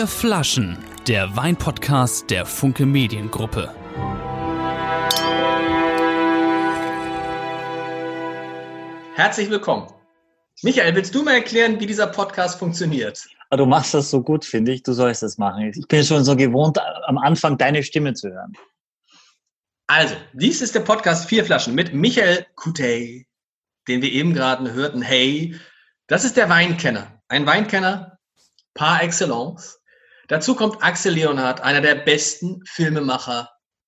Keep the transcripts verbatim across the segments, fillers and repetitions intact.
Vier Flaschen, der Weinpodcast der Funke Mediengruppe. Herzlich willkommen. Michael, willst du mal erklären, wie dieser Podcast funktioniert? Du machst das so gut, finde ich. Du sollst das machen. Ich bin schon so gewohnt, am Anfang deine Stimme zu hören. Also, dies ist der Podcast Vier Flaschen mit Michael Kutey, den wir eben gerade hörten. Hey, das ist der Weinkenner. Ein Weinkenner par excellence. Dazu kommt Axel Leonhardt, einer der besten Filmemacher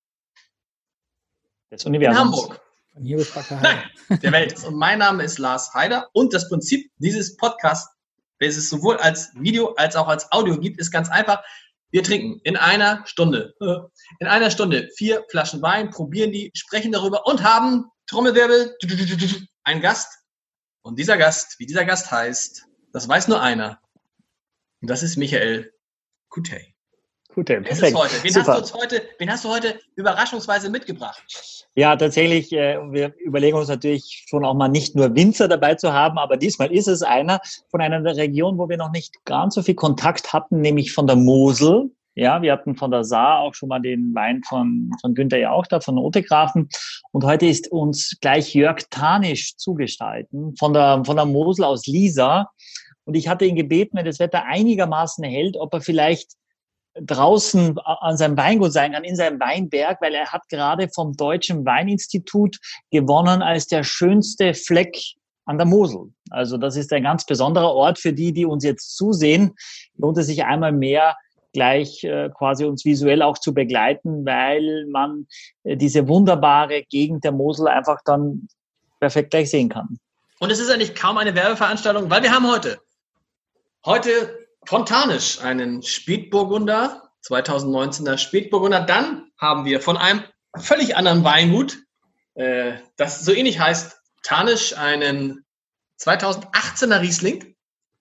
des Universums. In Hamburg. Von hier bis Backe Nein, der Welt. Und mein Name ist Lars Heider. Und das Prinzip dieses Podcasts, welches es sowohl als Video als auch als Audio gibt, ist ganz einfach. Wir trinken in einer Stunde, in einer Stunde vier Flaschen Wein, probieren die, sprechen darüber und haben, Trommelwirbel, einen Gast. Und dieser Gast, wie dieser Gast heißt, das weiß nur einer. Und das ist Michael Kutey. Kutey, perfekt. Wen hast du uns heute, wen hast du heute überraschungsweise mitgebracht? Ja, tatsächlich, äh, wir überlegen uns natürlich schon auch mal nicht nur Winzer dabei zu haben, aber diesmal ist es einer von einer Region, wo wir noch nicht ganz so viel Kontakt hatten, nämlich von der Mosel. Ja, wir hatten von der Saar auch schon mal den Wein von, von Günther Jauch da, von Otegrafen. Und heute ist uns gleich Jörg Thanisch zugestalten, von der, von der Mosel aus Liesa. Und ich hatte ihn gebeten, wenn das Wetter einigermaßen hält, ob er vielleicht draußen an seinem Weingut sein kann, in seinem Weinberg, weil er hat gerade vom Deutschen Weininstitut gewonnen als der schönste Fleck an der Mosel. Also das ist ein ganz besonderer Ort für die, die uns jetzt zusehen. Lohnt es sich einmal mehr, gleich äh, quasi uns visuell auch zu begleiten, weil man äh, diese wunderbare Gegend der Mosel einfach dann perfekt gleich sehen kann. Und es ist eigentlich kaum eine Werbeveranstaltung, weil wir haben heute, heute von Thanisch einen Spätburgunder, zwanzig neunzehner Spätburgunder. Dann haben wir von einem völlig anderen Weingut, äh, das so ähnlich heißt, Thanisch, einen zwanzig achtzehner Riesling.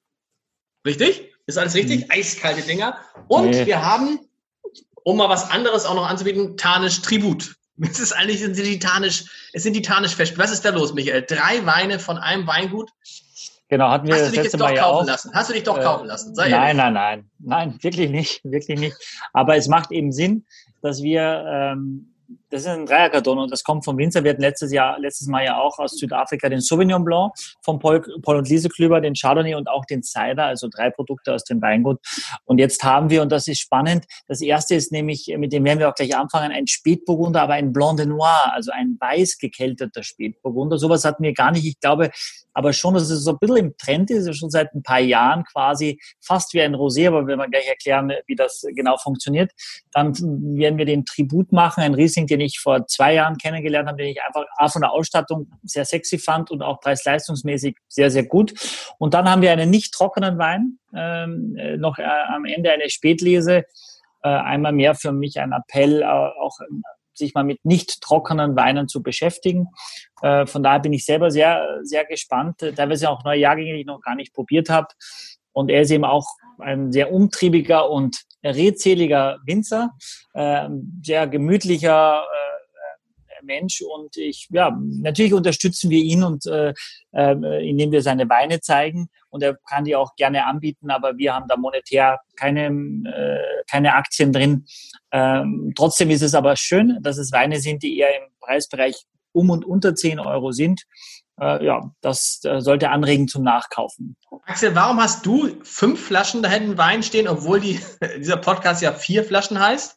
Richtig? Ist alles richtig? Mhm. Eiskalte Dinger. Und nee. Wir haben, um mal was anderes auch noch anzubieten, Thanisch Tribut. Es ist eigentlich, sind die Thanisch, es sind die Thanisch-Fest. Was ist da los, Michael? Drei Weine von einem Weingut. Genau, hatten wir Hast du dich das jetzt letzte doch Mal ja kaufen auch. lassen? Hast du dich doch äh, kaufen lassen? Sei nein, ehrlich. nein, nein, nein, wirklich nicht, wirklich nicht. Aber es macht eben Sinn, dass wir, ähm, das ist ein Dreierkarton und das kommt vom Winzer. Wir hatten letztes Jahr, letztes Mal ja auch aus Südafrika den Sauvignon Blanc von Paul, Paul und Lise Klüber, den Chardonnay und auch den Cider, also drei Produkte aus dem Weingut. Und jetzt haben wir, und das ist spannend, das erste ist nämlich, mit dem werden wir auch gleich anfangen, ein Spätburgunder, aber ein Blanc de Noir, also ein weiß gekälteter Spätburgunder. Sowas hatten wir gar nicht. Ich glaube aber schon, dass es so ein bisschen im Trend ist, schon seit ein paar Jahren quasi fast wie ein Rosé, aber wenn wir gleich erklären, wie das genau funktioniert, dann werden wir den Tribut machen, ein Riesling, den ich vor zwei Jahren kennengelernt habe, den ich einfach A, von der Ausstattung sehr sexy fand und auch preis-leistungsmäßig sehr, sehr gut. Und dann haben wir einen nicht trockenen Wein, ähm, noch äh, am Ende eine Spätlese, äh, einmal mehr für mich ein Appell, äh, auch äh, sich mal mit nicht trockenen Weinen zu beschäftigen. Äh, von daher bin ich selber sehr, sehr gespannt. Teilweise auch neue Jahrgänge, die ich noch gar nicht probiert habe. Und er ist eben auch ein sehr umtriebiger und redseliger Winzer, äh, sehr gemütlicher äh, Mensch. Und ich, ja, natürlich unterstützen wir ihn und äh, äh, indem wir seine Weine zeigen. Und er kann die auch gerne anbieten, aber wir haben da monetär keine, äh, keine Aktien drin. Ähm, trotzdem ist es aber schön, dass es Weine sind, die eher im Preisbereich um und unter zehn Euro sind. Äh, ja, das äh, sollte anregen zum Nachkaufen. Axel, warum hast du fünf Flaschen da hinten Wein stehen, obwohl die, dieser Podcast ja vier Flaschen heißt?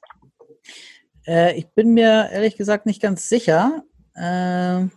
Äh, ich bin mir ehrlich gesagt nicht ganz sicher, äh,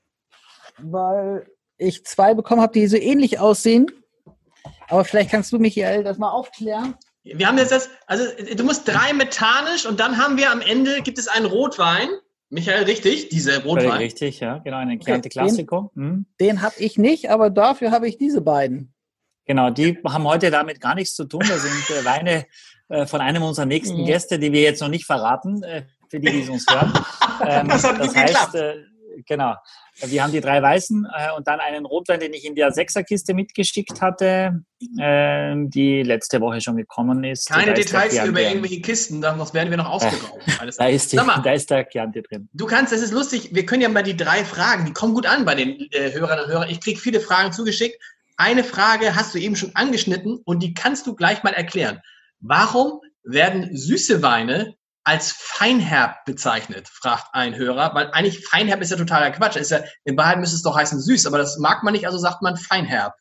weil ich zwei bekommen habe, die so ähnlich aussehen. Aber vielleicht kannst du, Michael, das mal aufklären. Wir haben jetzt das, also du musst drei mit Thanisch und dann haben wir am Ende, gibt es einen Rotwein. Michael, richtig? Diese Rotwein. Richtig, ja, genau, einen Chianti Classico. Den, hm. den habe ich nicht, aber dafür habe ich diese beiden. Genau, die haben heute damit gar nichts zu tun. Das sind äh, Weine äh, von einem unserer nächsten Gäste, die wir jetzt noch nicht verraten, äh, für die, die es uns hören. Ähm, das hat das gut heißt, geklappt. Äh, genau, wir haben die drei Weißen äh, und dann einen Rotwein, den ich in der Sechserkiste mitgeschickt hatte, äh, die letzte Woche schon gekommen ist. Keine Details über irgendwelche Kisten, sonst werden wir noch ausgeraubt. Alles da, ist die, da ist der Chianti drin. Du kannst, das ist lustig, wir können ja mal die drei Fragen, die kommen gut an bei den äh, Hörerinnen und Hörern. Ich kriege viele Fragen zugeschickt. Eine Frage hast du eben schon angeschnitten und die kannst du gleich mal erklären. Warum werden süße Weine als feinherb bezeichnet, fragt ein Hörer, weil eigentlich feinherb ist ja totaler Quatsch. Ist ja, in Wahrheit müsste es doch heißen süß, aber das mag man nicht, also sagt man feinherb.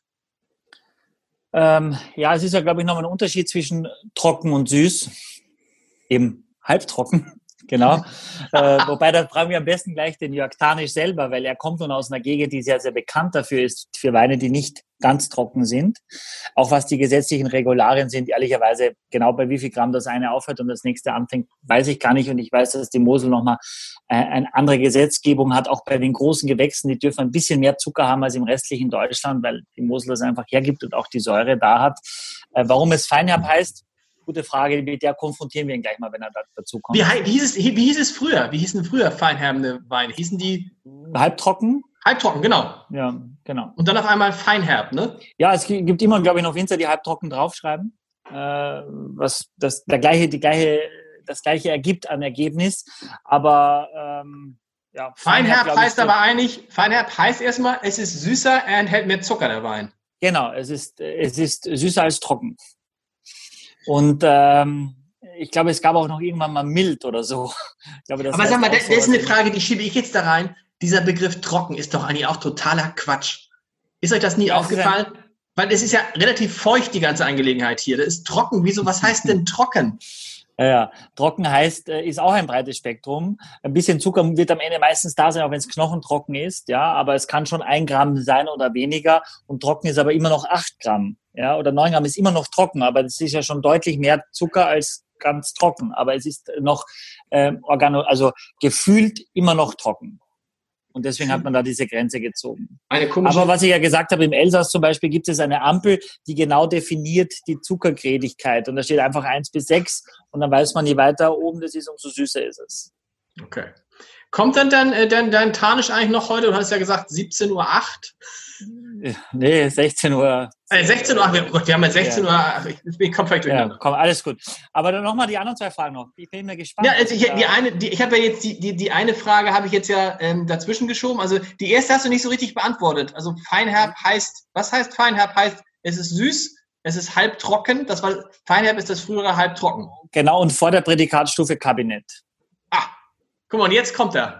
Ähm, ja, es ist ja, glaube ich, nochmal ein Unterschied zwischen trocken und süß. Eben halbtrocken, genau. äh, wobei, da fragen wir am besten gleich den Jörg Tanisch selber, weil er kommt nun aus einer Gegend, die sehr, sehr bekannt dafür ist, für Weine, die nicht ganz trocken sind. Auch was die gesetzlichen Regularien sind, ehrlicherweise genau bei wie viel Gramm das eine aufhört und das nächste anfängt, weiß ich gar nicht. Und ich weiß, dass die Mosel nochmal äh, eine andere Gesetzgebung hat, auch bei den großen Gewächsen. Die dürfen ein bisschen mehr Zucker haben als im restlichen Deutschland, weil die Mosel das einfach hergibt und auch die Säure da hat. Äh, warum es feinherb heißt, gute Frage, mit der konfrontieren wir ihn gleich mal, wenn er da, dazu kommt. Wie, wie, hieß es, wie hieß es früher? Wie hießen früher feinherbende Weine? Hießen die? Halbtrocken? Halbtrocken, genau. Ja, genau. Und dann auf einmal feinherb, ne? Ja, es gibt immer, glaube ich, noch Winzer, die halbtrocken draufschreiben, äh, was das, der gleiche, die gleiche, das gleiche ergibt an Ergebnis. Aber ähm, ja, Feinherb, Feinherb heißt aber eigentlich, Feinherb heißt erstmal, es ist süßer, er enthält mehr Zucker, der Wein. Genau, es ist, es ist süßer als trocken. Und ähm, ich glaube, es gab auch noch irgendwann mal mild oder so. Ich glaube, das aber sag mal, das, so das ist eine Frage, die schiebe ich jetzt da rein. Dieser Begriff trocken ist doch eigentlich auch totaler Quatsch. Ist euch das nie ja, aufgefallen? Ja. Weil es ist ja relativ feucht, die ganze Angelegenheit hier. Das ist trocken. Wieso? Was heißt denn trocken? Ja, ja, trocken heißt, ist auch ein breites Spektrum. Ein bisschen Zucker wird am Ende meistens da sein, auch wenn es knochentrocken ist, ja, aber es kann schon ein Gramm sein oder weniger und trocken ist aber immer noch acht Gramm, ja, oder neun Gramm ist immer noch trocken, aber das ist ja schon deutlich mehr Zucker als ganz trocken, aber es ist noch äh, organo, also gefühlt immer noch trocken. Und deswegen hat man da diese Grenze gezogen. Eine komische Aber was ich ja gesagt habe, im Elsass zum Beispiel gibt es eine Ampel, die genau definiert die Zuckergrädigkeit. Und da steht einfach eins bis sechs. Und dann weiß man, je weiter oben das ist, umso süßer ist es. Okay. Kommt dann dein, äh, dein, dein Tanisch eigentlich noch heute? Du hast ja gesagt siebzehn Uhr acht. Nee, sechzehn Uhr. Äh, sechzehn Uhr, wir, wir haben ja sechzehn ja. Uhr, ich, ich komme vielleicht durcheinander. Ja, komm, alles gut. Aber dann nochmal die anderen zwei Fragen noch. Ich bin mir gespannt. Ja, also ich, die eine, die, ich habe ja jetzt die, die, die eine Frage habe ich jetzt ja ähm, dazwischen geschoben. Also die erste hast du nicht so richtig beantwortet. Also feinherb heißt, was heißt feinherb? Heißt, es ist süß, es ist halbtrocken. Das war, feinherb ist das frühere halbtrocken. Genau, und vor der Prädikatstufe Kabinett. Ah, guck mal, und jetzt kommt er.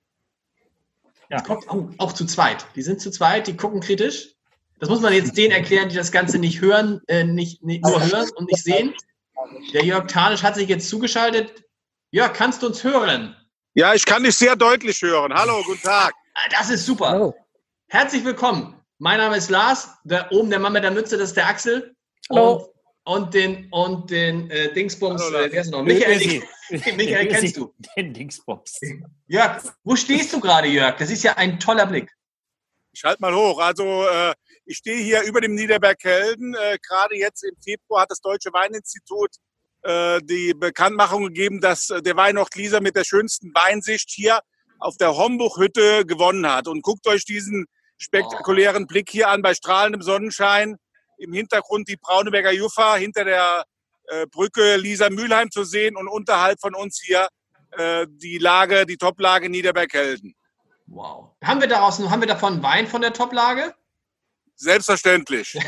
Ja. Kommt auch, auch zu zweit. Die sind zu zweit, die gucken kritisch. Das muss man jetzt denen erklären, die das Ganze nicht hören, äh, nicht, nicht nur hören und nicht sehen. Der Jörg Tanisch hat sich jetzt zugeschaltet. Jörg, kannst du uns hören? Ja, ich kann dich sehr deutlich hören. Hallo, guten Tag. Das ist super. Hallo. Herzlich willkommen. Mein Name ist Lars. Der, oben der Mann mit der Mütze, das ist der Axel. Hallo. Und, und den, und den äh, Dingsbums, Hallo, äh, wer ist noch? Michael, Sie. Michael kennst du. Den Dingsbums. Jörg, wo stehst du gerade, Jörg? Das ist ja ein toller Blick. Ich halte mal hoch. Also äh, ich stehe hier über dem Niederberg-Helden. Äh, gerade jetzt im Februar hat das Deutsche Weininstitut äh, die Bekanntmachung gegeben, dass äh, der Weinort Glieser mit der schönsten Weinsicht hier auf der Hombuchhütte gewonnen hat. Und guckt euch diesen spektakulären Blick hier an bei strahlendem Sonnenschein. Im Hintergrund die Brauneberger Juffa, hinter der äh, Brücke Lisa-Mülheim zu sehen und unterhalb von uns hier äh, die Lage, die Toplage Niederberg-Helden. Wow. Haben wir daraus, haben wir davon Wein von der Toplage? Selbstverständlich.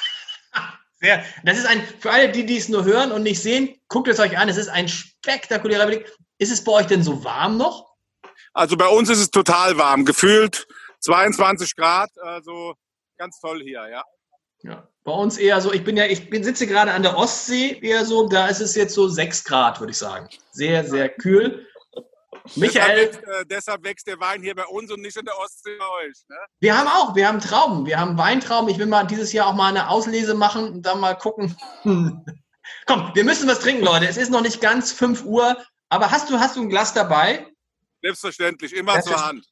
Sehr. Das ist ein, für alle, die dies nur hören und nicht sehen, guckt es euch an, es ist ein spektakulärer Blick. Ist es bei euch denn so warm noch? Also bei uns ist es total warm, gefühlt zweiundzwanzig Grad, also ganz toll hier, ja. Ja, bei uns eher so, ich bin ja, ich bin, sitze gerade an der Ostsee, eher so, da ist es jetzt so sechs Grad, würde ich sagen. Sehr, sehr kühl. Michael. Deshalb, äh, deshalb wächst der Wein hier bei uns und nicht in der Ostsee bei euch. Ne? Wir haben auch, wir haben Trauben, wir haben Weintrauben. Ich will mal dieses Jahr auch mal eine Auslese machen und dann mal gucken. Komm, wir müssen was trinken, Leute. Es ist noch nicht ganz fünf Uhr, aber hast du, hast du ein Glas dabei? Selbstverständlich, immer zur Hand.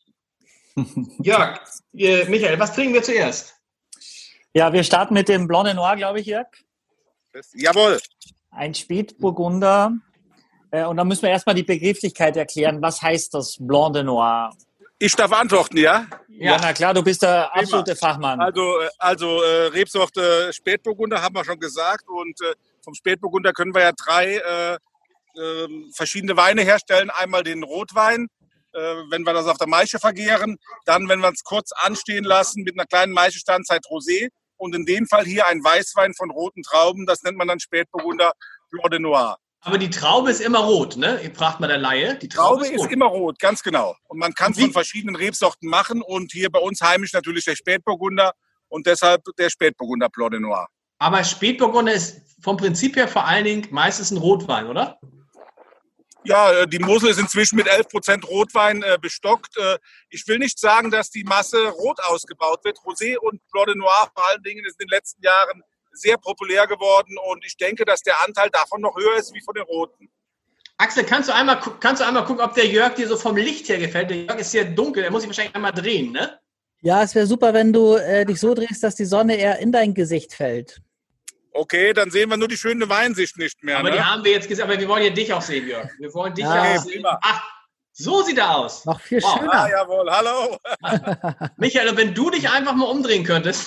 Jörg, äh, Michael, was trinken wir zuerst? Ja, wir starten mit dem Blanc de Noir, glaube ich, Jörg. Jawohl. Ein Spätburgunder. Äh, und dann müssen wir erstmal die Begrifflichkeit erklären. Was heißt das Blanc de Noir? Ich darf antworten, ja? Ja, ja, na klar, du bist der absolute Prima. Fachmann. Also, also äh, Rebsorte Spätburgunder haben wir schon gesagt. Und äh, vom Spätburgunder können wir ja drei äh, äh, verschiedene Weine herstellen. Einmal den Rotwein, äh, wenn wir das auf der Maische vergären. Dann, wenn wir es kurz anstehen lassen, mit einer kleinen Maischestandzeit Rosé. Und in dem Fall hier ein Weißwein von roten Trauben, das nennt man dann Spätburgunder. Blanc de Noir. Aber die Traube ist immer rot, ne? Fragt mal der Laie. Die Traube Traube ist, ist rot. immer rot, ganz genau. Und man kann es Wie- von verschiedenen Rebsorten machen. Und hier bei uns heimisch natürlich der Spätburgunder und deshalb der Spätburgunder Blanc de Noir. Aber Spätburgunder ist vom Prinzip her vor allen Dingen meistens ein Rotwein, oder? Ja, die Mosel ist inzwischen mit elf Prozent Rotwein äh, bestockt. Äh, ich will nicht sagen, dass die Masse rot ausgebaut wird. Rosé und Blanc de Noir vor allen Dingen ist in den letzten Jahren sehr populär geworden. Und ich denke, dass der Anteil davon noch höher ist wie von den Roten. Axel, kannst du einmal, gu- kannst du einmal gucken, ob der Jörg dir so vom Licht her gefällt? Der Jörg ist sehr dunkel, der muss sich wahrscheinlich einmal drehen, ne? Ja, es wäre super, wenn du äh, dich so drehst, dass die Sonne eher in dein Gesicht fällt. Okay, dann sehen wir nur die schöne Weinsicht nicht mehr. Aber die Ne? haben wir jetzt gesehen, aber wir wollen ja dich auch sehen, Jörg. Wir wollen dich Ja. ja auch Okay, sehen. prima. Ach, so sieht er aus. Noch viel Wow. Ah, schöner. jawohl, hallo. Michael, wenn du dich einfach mal umdrehen könntest.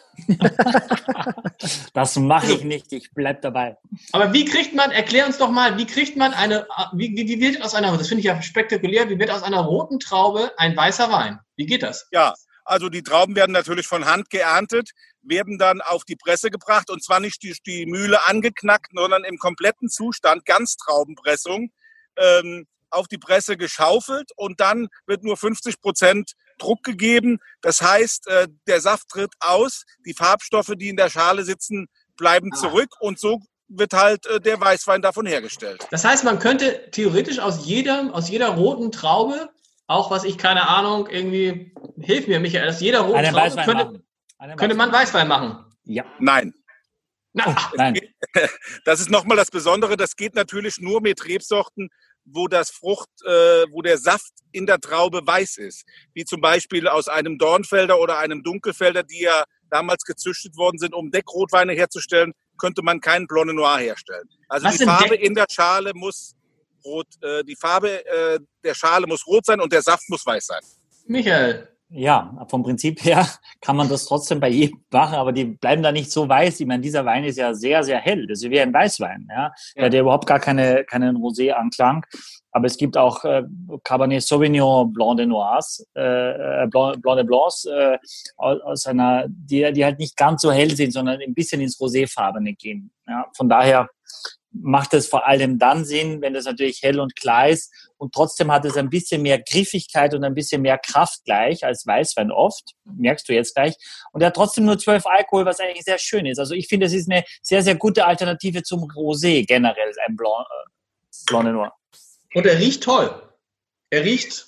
Das mache ich nicht, ich bleib dabei. Aber wie kriegt man, erklär uns doch mal, wie kriegt man eine, wie, wie, wie wird aus einer, das finde ich ja spektakulär, wie wird aus einer roten Traube ein weißer Wein? Wie geht das? Ja, also die Trauben werden natürlich von Hand geerntet, werden dann auf die Presse gebracht und zwar nicht die, die Mühle angeknackt, sondern im kompletten Zustand, Ganztraubenpressung, ähm, auf die Presse geschaufelt und dann wird nur fünfzig Prozent Druck gegeben. Das heißt, äh, der Saft tritt aus, die Farbstoffe, die in der Schale sitzen, bleiben Ah. zurück und so wird halt äh, der Weißwein davon hergestellt. Das heißt, man könnte theoretisch aus jeder, aus jeder roten Traube, auch was ich, keine Ahnung, irgendwie, hilf mir, Michael, aus jeder roten Einen Traube Weißwein könnte, machen. Einen könnte man Weißwein machen. Ja. Nein. Na, ach, Nein. Das ist nochmal das Besondere. Das geht natürlich nur mit Rebsorten, wo das Frucht, äh, wo der Saft in der Traube weiß ist. Wie zum Beispiel aus einem Dornfelder oder einem Dunkelfelder, die ja damals gezüchtet worden sind, um Deckrotweine herzustellen, könnte man keinen Blanc de Noir herstellen. Also Was die sind Farbe Deck- in der Schale muss rot, äh, die Farbe äh, der Schale muss rot sein und der Saft muss weiß sein. Michael, Ja, vom Prinzip her kann man das trotzdem bei jedem machen, aber die bleiben da nicht so weiß. Ich meine, dieser Wein ist ja sehr, sehr hell. Das ist wie ein Weißwein. Ja, Ja. ja. Der überhaupt gar keine, keinen Rosé-Anklang. Aber es gibt auch äh, Cabernet Sauvignon Blanc de Noirs, äh, Blanc, Blanc de Blancs, äh, aus, aus einer, die, die halt nicht ganz so hell sind, sondern ein bisschen ins Roséfarbene gehen. Ja, von daher macht es vor allem dann Sinn, wenn das natürlich hell und klar ist. Und trotzdem hat es ein bisschen mehr Griffigkeit und ein bisschen mehr Kraft gleich als Weißwein oft. Merkst du jetzt gleich. Und er hat trotzdem nur zwölf Alkohol, was eigentlich sehr schön ist. Also ich finde, es ist eine sehr, sehr gute Alternative zum Rosé generell, ein Blanc, äh, Blanc de Noir. und er riecht toll. Er riecht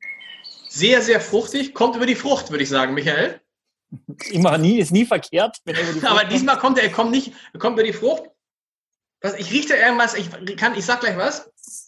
sehr, sehr fruchtig, kommt über die Frucht, würde ich sagen, Michael. Immer nie, ist nie verkehrt. Wenn er über die Frucht Aber kommt. diesmal kommt er, er kommt nicht, er kommt über die Frucht. Was, ich rieche da irgendwas, ich kann, ich sag gleich was.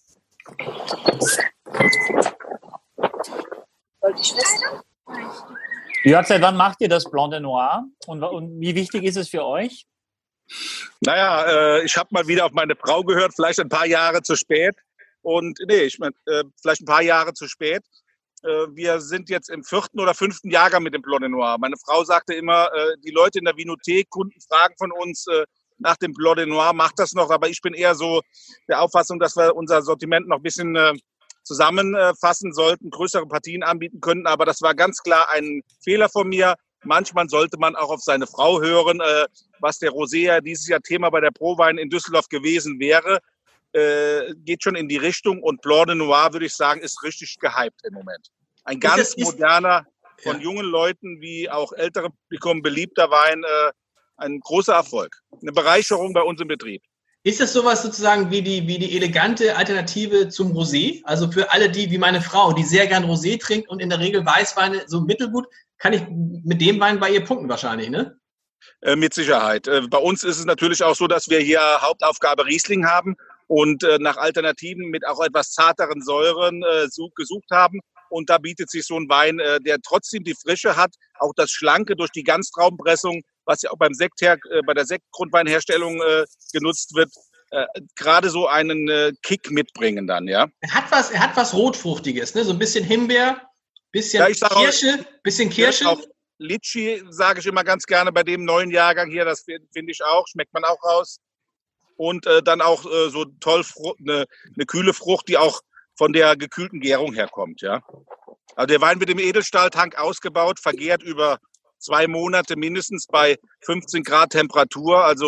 Jörg, seit wann macht ihr das Blanc de Noir? Und, und wie wichtig ist es für euch? Naja, äh, ich habe mal wieder auf meine Frau gehört, vielleicht ein paar Jahre zu spät. Und nee, ich mein, äh, vielleicht ein paar Jahre zu spät. Äh, wir sind jetzt im vierten oder fünften Jahrgang mit dem Blanc de Noir. Meine Frau sagte immer, äh, die Leute in der Vinothek, Kunden fragen von uns äh, nach dem Blanc de Noir, macht das noch. Aber ich bin eher so der Auffassung, dass wir unser Sortiment noch ein bisschen äh, zusammenfassen sollten, größere Partien anbieten könnten. Aber das war ganz klar ein Fehler von mir. Manchmal sollte man auch auf seine Frau hören, äh, was der Rosé ja dieses Jahr Thema bei der Prowein in Düsseldorf gewesen wäre. Äh, geht schon in die Richtung. Und Blanc de Noir, würde ich sagen, ist richtig gehypt im Moment. Ein ganz das- ist- moderner, von Ja. jungen Leuten wie auch ältere Publikum beliebter Wein. Äh, ein großer Erfolg. Eine Bereicherung bei uns im Betrieb. Ist das sowas sozusagen wie die, wie die elegante Alternative zum Rosé? Also für alle die, wie meine Frau, die sehr gern Rosé trinkt und in der Regel Weißweine so mittelgut, kann ich mit dem Wein bei ihr punkten wahrscheinlich, ne? Äh, mit Sicherheit. Äh, bei uns ist es natürlich auch so, dass wir hier Hauptaufgabe Riesling haben und äh, nach Alternativen mit auch etwas zarteren Säuren äh, such, gesucht haben. Und da bietet sich so ein Wein, äh, der trotzdem die Frische hat, auch das Schlanke durch die Ganztraubenpressung, was ja auch beim Sekt her, äh, bei der Sektgrundweinherstellung äh, genutzt wird, äh, gerade so einen äh, Kick mitbringen dann, ja. Er hat was, er hat was Rotfruchtiges, ne? So ein bisschen Himbeer, bisschen Ja, ich sag auch- Kirsche, bisschen Kirsche. Auch Litschi sage ich immer ganz gerne bei dem neuen Jahrgang hier, das finde find ich auch, schmeckt man auch raus. Und äh, dann auch äh, so toll eine ne kühle Frucht, die auch von der gekühlten Gärung herkommt, ja. Also der Wein wird im Edelstahltank ausgebaut, vergärt über zwei Monate mindestens bei fünfzehn Grad Temperatur. Also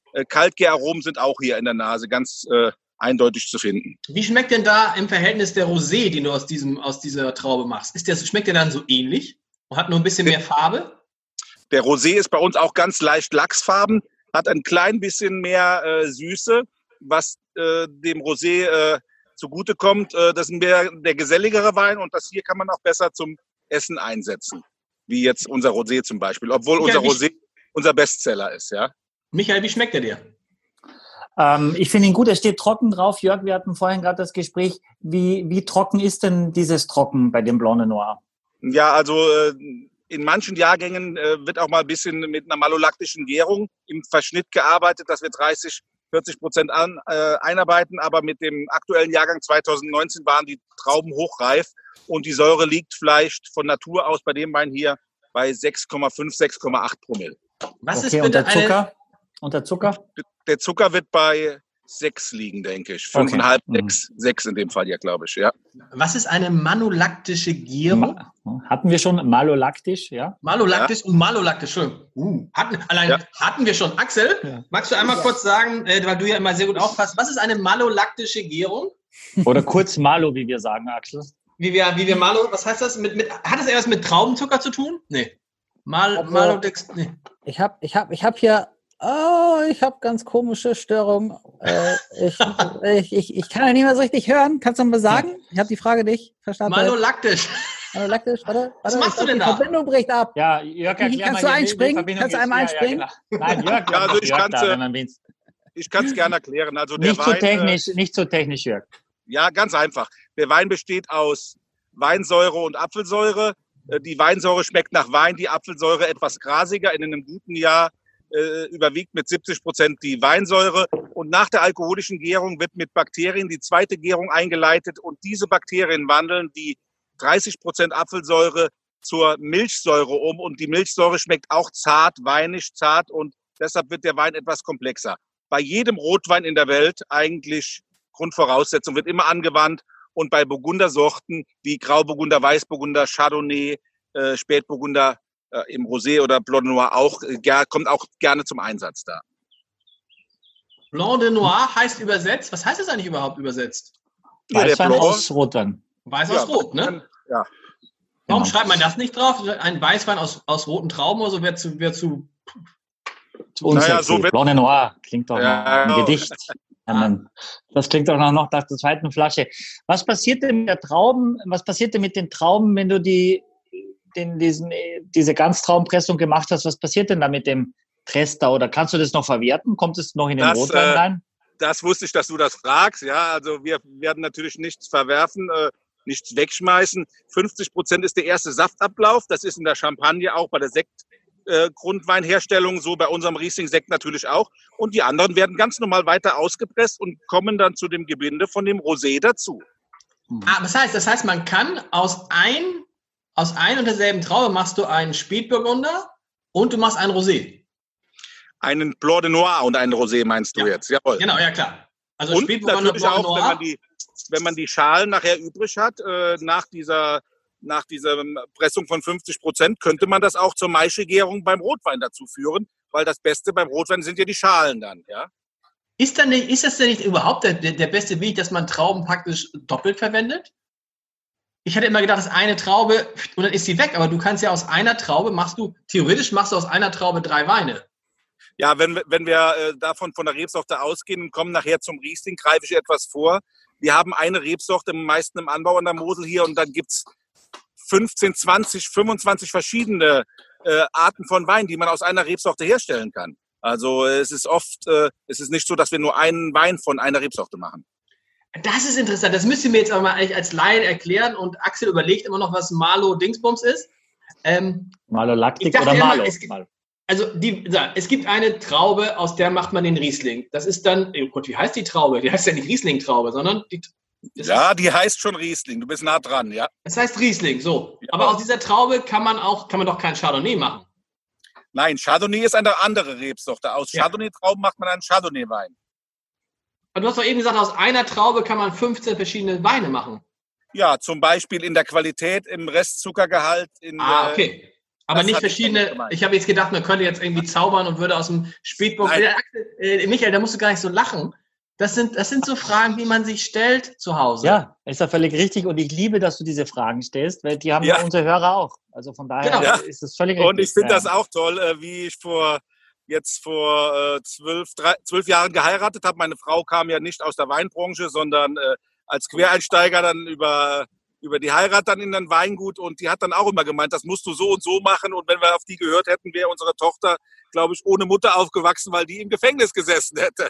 Äh, Kaltgäraromen sind auch hier in der Nase ganz äh, eindeutig zu finden. Wie schmeckt denn da im Verhältnis der Rosé, den du aus, diesem, aus dieser Traube machst? Ist der, schmeckt der dann so ähnlich und hat nur ein bisschen mehr Farbe? Der Rosé ist bei uns auch ganz leicht lachsfarben, hat ein klein bisschen mehr äh, Süße, was äh, dem Rosé äh, zugutekommt. Äh, das ist mehr der geselligere Wein und das hier kann man auch besser zum Essen einsetzen, wie jetzt unser Rosé zum Beispiel, obwohl Michael, unser Rosé unser Bestseller ist. Ja. Michael, wie schmeckt der dir? Ähm, ich finde ihn gut, er steht trocken drauf. Jörg, wir hatten vorhin gerade das Gespräch. Wie, wie trocken ist denn dieses Trocken bei dem Blanc de Noir? Ja, also äh, in manchen Jahrgängen äh, wird auch mal ein bisschen mit einer malolaktischen Gärung im Verschnitt gearbeitet, dass wir dreißig, vierzig Prozent an, äh, einarbeiten. Aber mit dem aktuellen Jahrgang zwanzig neunzehn waren die Trauben hochreif und die Säure liegt vielleicht von Natur aus bei dem Wein hier bei sechs Komma fünf, sechs Komma acht Promille. Was okay, ist bitte und der Zucker? eine... Und der Zucker? Der Zucker wird bei sechs liegen, denke ich. Fünfeinhalb, Okay. sechs, sechs in dem Fall ja, glaube ich, ja. Was ist eine manolaktische Gärung? Ma- hatten wir schon malolaktisch, ja? Malolaktisch und malolaktisch, schön. Uh, hatten, allein Ja. hatten wir schon. Axel, Ja. magst du einmal kurz sagen, äh, weil du ja immer sehr gut aufpasst, was ist eine malolaktische Gärung? Oder kurz Malo, wie wir sagen, Axel. Wie wir, wie wir Malo, was heißt das? Mit, mit, hat das etwas mit Traubenzucker zu tun? Nee. Mal, Also- Malodex, nee. Ich habe ich hab, ich hab hier, oh, ich habe ganz komische Störungen. Äh, ich, ich, ich, ich kann ja nicht mehr so richtig hören. Kannst du mal sagen? Ich habe die Frage nicht verstanden. Malolaktisch. Malolaktisch, warte, Was warte. machst ich du glaub, denn die da? Verbindung bricht ab. Ja, Jörg, Michi, erklär kannst mal, du wie- wie einspringen? Verbindung Kannst du ist. einmal Ja, ja, einspringen? genau. Nein, Jörg, Ja, also macht ich Jörg kann's, da, äh, wenn man wen's- Ich kann es gerne erklären. Also der nicht so Wein, äh, technisch, nicht so technisch, Jörg. Ja, ganz einfach. Der Wein besteht aus Weinsäure und Apfelsäure. Äh, Die Weinsäure schmeckt nach Wein, die Apfelsäure etwas grasiger. In einem guten Jahr äh, überwiegt mit siebzig Prozent die Weinsäure. Und nach der alkoholischen Gärung wird mit Bakterien die zweite Gärung eingeleitet. Und diese Bakterien wandeln die dreißig Prozent Apfelsäure zur Milchsäure um. Und die Milchsäure schmeckt auch zart, weinig, zart. Und deshalb wird der Wein etwas komplexer. Bei jedem Rotwein in der Welt eigentlich Grundvoraussetzung, wird immer angewandt. Und bei Burgundersorten wie Grauburgunder, Weißburgunder, Chardonnay, äh, Spätburgunder äh, im Rosé oder Blanc de Noir auch, äh, ger- kommt auch gerne zum Einsatz da. Blanc de Noir heißt übersetzt. Was heißt das eigentlich überhaupt übersetzt? Ja, der Weißwein Blanc- aus Rotwein. Weiß Ja, aus Rot, ne? Ja, Warum Genau. schreibt man das nicht drauf? Ein Weißwein aus, aus roten Trauben oder so wäre zu, wär zu. Unsexy. Naja, so wird- Blanc de Noir klingt doch Ja, nach einem genau. Gedicht. Ja, Mann. Das klingt doch noch nach der zweiten Flasche. Was passiert denn mit der Trauben? Was passiert denn mit den Trauben, wenn du die, den, diesen, äh, diese Ganztraubenpressung gemacht hast? Was passiert denn da mit dem Trester? Oder kannst du das noch verwerten? Kommt es noch in den Das, Rotwein äh, rein? das wusste ich, dass du das fragst. Ja, also wir werden natürlich nichts verwerfen, äh, nichts wegschmeißen. fünfzig Prozent ist der erste Saftablauf. Das ist in der Champagne auch bei der Sekt. Äh, Grundweinherstellung, so bei unserem Riesling-Sekt natürlich auch. Und die anderen werden ganz normal weiter ausgepresst und kommen dann zu dem Gebinde von dem Rosé dazu. Ah, das heißt, das heißt, man kann aus ein, aus ein und derselben Traube machst du einen Spätburgunder und du machst einen Rosé. Einen Blanc de Noir und einen Rosé meinst du Ja. jetzt? Jawohl. Genau, ja klar. Also Und Spätburgunder, natürlich Blanc de auch, wenn man, Noir. die, wenn man die Schalen nachher übrig hat, äh, nach dieser, nach dieser Pressung von fünfzig Prozent, könnte man das auch zur Maischegärung beim Rotwein dazu führen, weil das Beste beim Rotwein sind ja die Schalen dann. Ja? Ist, dann nicht, ist das denn nicht überhaupt der, der beste Weg, dass man Trauben praktisch doppelt verwendet? Ich hatte immer gedacht, das ist eine Traube und dann ist sie weg, aber du kannst ja aus einer Traube, machst du, theoretisch machst du aus einer Traube drei Weine. Ja, wenn, wir- wenn wir äh, davon von der Rebsorte ausgehen und kommen nachher zum Riesling, greife ich etwas vor. Wir haben eine Rebsorte am meisten im Anbau an der Mosel hier und dann gibt's fünfzehn, zwanzig, fünfundzwanzig verschiedene äh, Arten von Wein, die man aus einer Rebsorte herstellen kann. Also es ist oft, äh, es ist nicht so, dass wir nur einen Wein von einer Rebsorte machen. Das ist interessant. Das müsst ihr mir jetzt aber mal eigentlich als Laien erklären und Axel überlegt immer noch, was Malo Dingsbums ist. Ähm, Malolaktik ich dachte oder immer, Malo? es gibt- also die, ja, es gibt eine Traube, aus der macht man den Riesling. Das ist dann, oh Gott, wie heißt die Traube? Die heißt ja nicht Riesling-Traube, sondern die, das, Ja, ist, die heißt schon Riesling. Du bist nah dran, ja. das heißt Riesling, so. Ja. Aber aus dieser Traube kann man auch, kann man doch kein Chardonnay machen. Nein, Chardonnay ist eine andere Rebsorte. Aus Ja. Chardonnay-Trauben macht man einen Chardonnay-Wein. Und du hast doch eben gesagt, aus einer Traube kann man fünfzehn verschiedene Weine machen. Ja, zum Beispiel in der Qualität, im Restzuckergehalt, in Ah, der, okay. Aber Das nicht hatte ich verschiedene, nicht gemeint. ich habe jetzt gedacht, man könnte jetzt irgendwie zaubern und würde aus dem Spätburg. Nein. Äh, Michael, da musst du gar nicht so lachen. Das sind, das sind so Fragen, die man sich stellt zu Hause. Ja, ist ja völlig richtig und ich liebe, dass du diese Fragen stellst, weil die haben ja, Ja. unsere Hörer auch. Also von daher Genau. Ja. ist es völlig richtig. Und ich finde ja. das auch toll, äh, wie ich vor jetzt vor äh, zwölf, drei, zwölf Jahren geheiratet habe. Meine Frau kam ja nicht aus der Weinbranche, sondern äh, als Quereinsteiger dann über, über die Heirat dann in ein Weingut. Und die hat dann auch immer gemeint, das musst du so und so machen. Und wenn wir auf die gehört hätten, wäre unsere Tochter, glaube ich, ohne Mutter aufgewachsen, weil die im Gefängnis gesessen hätte.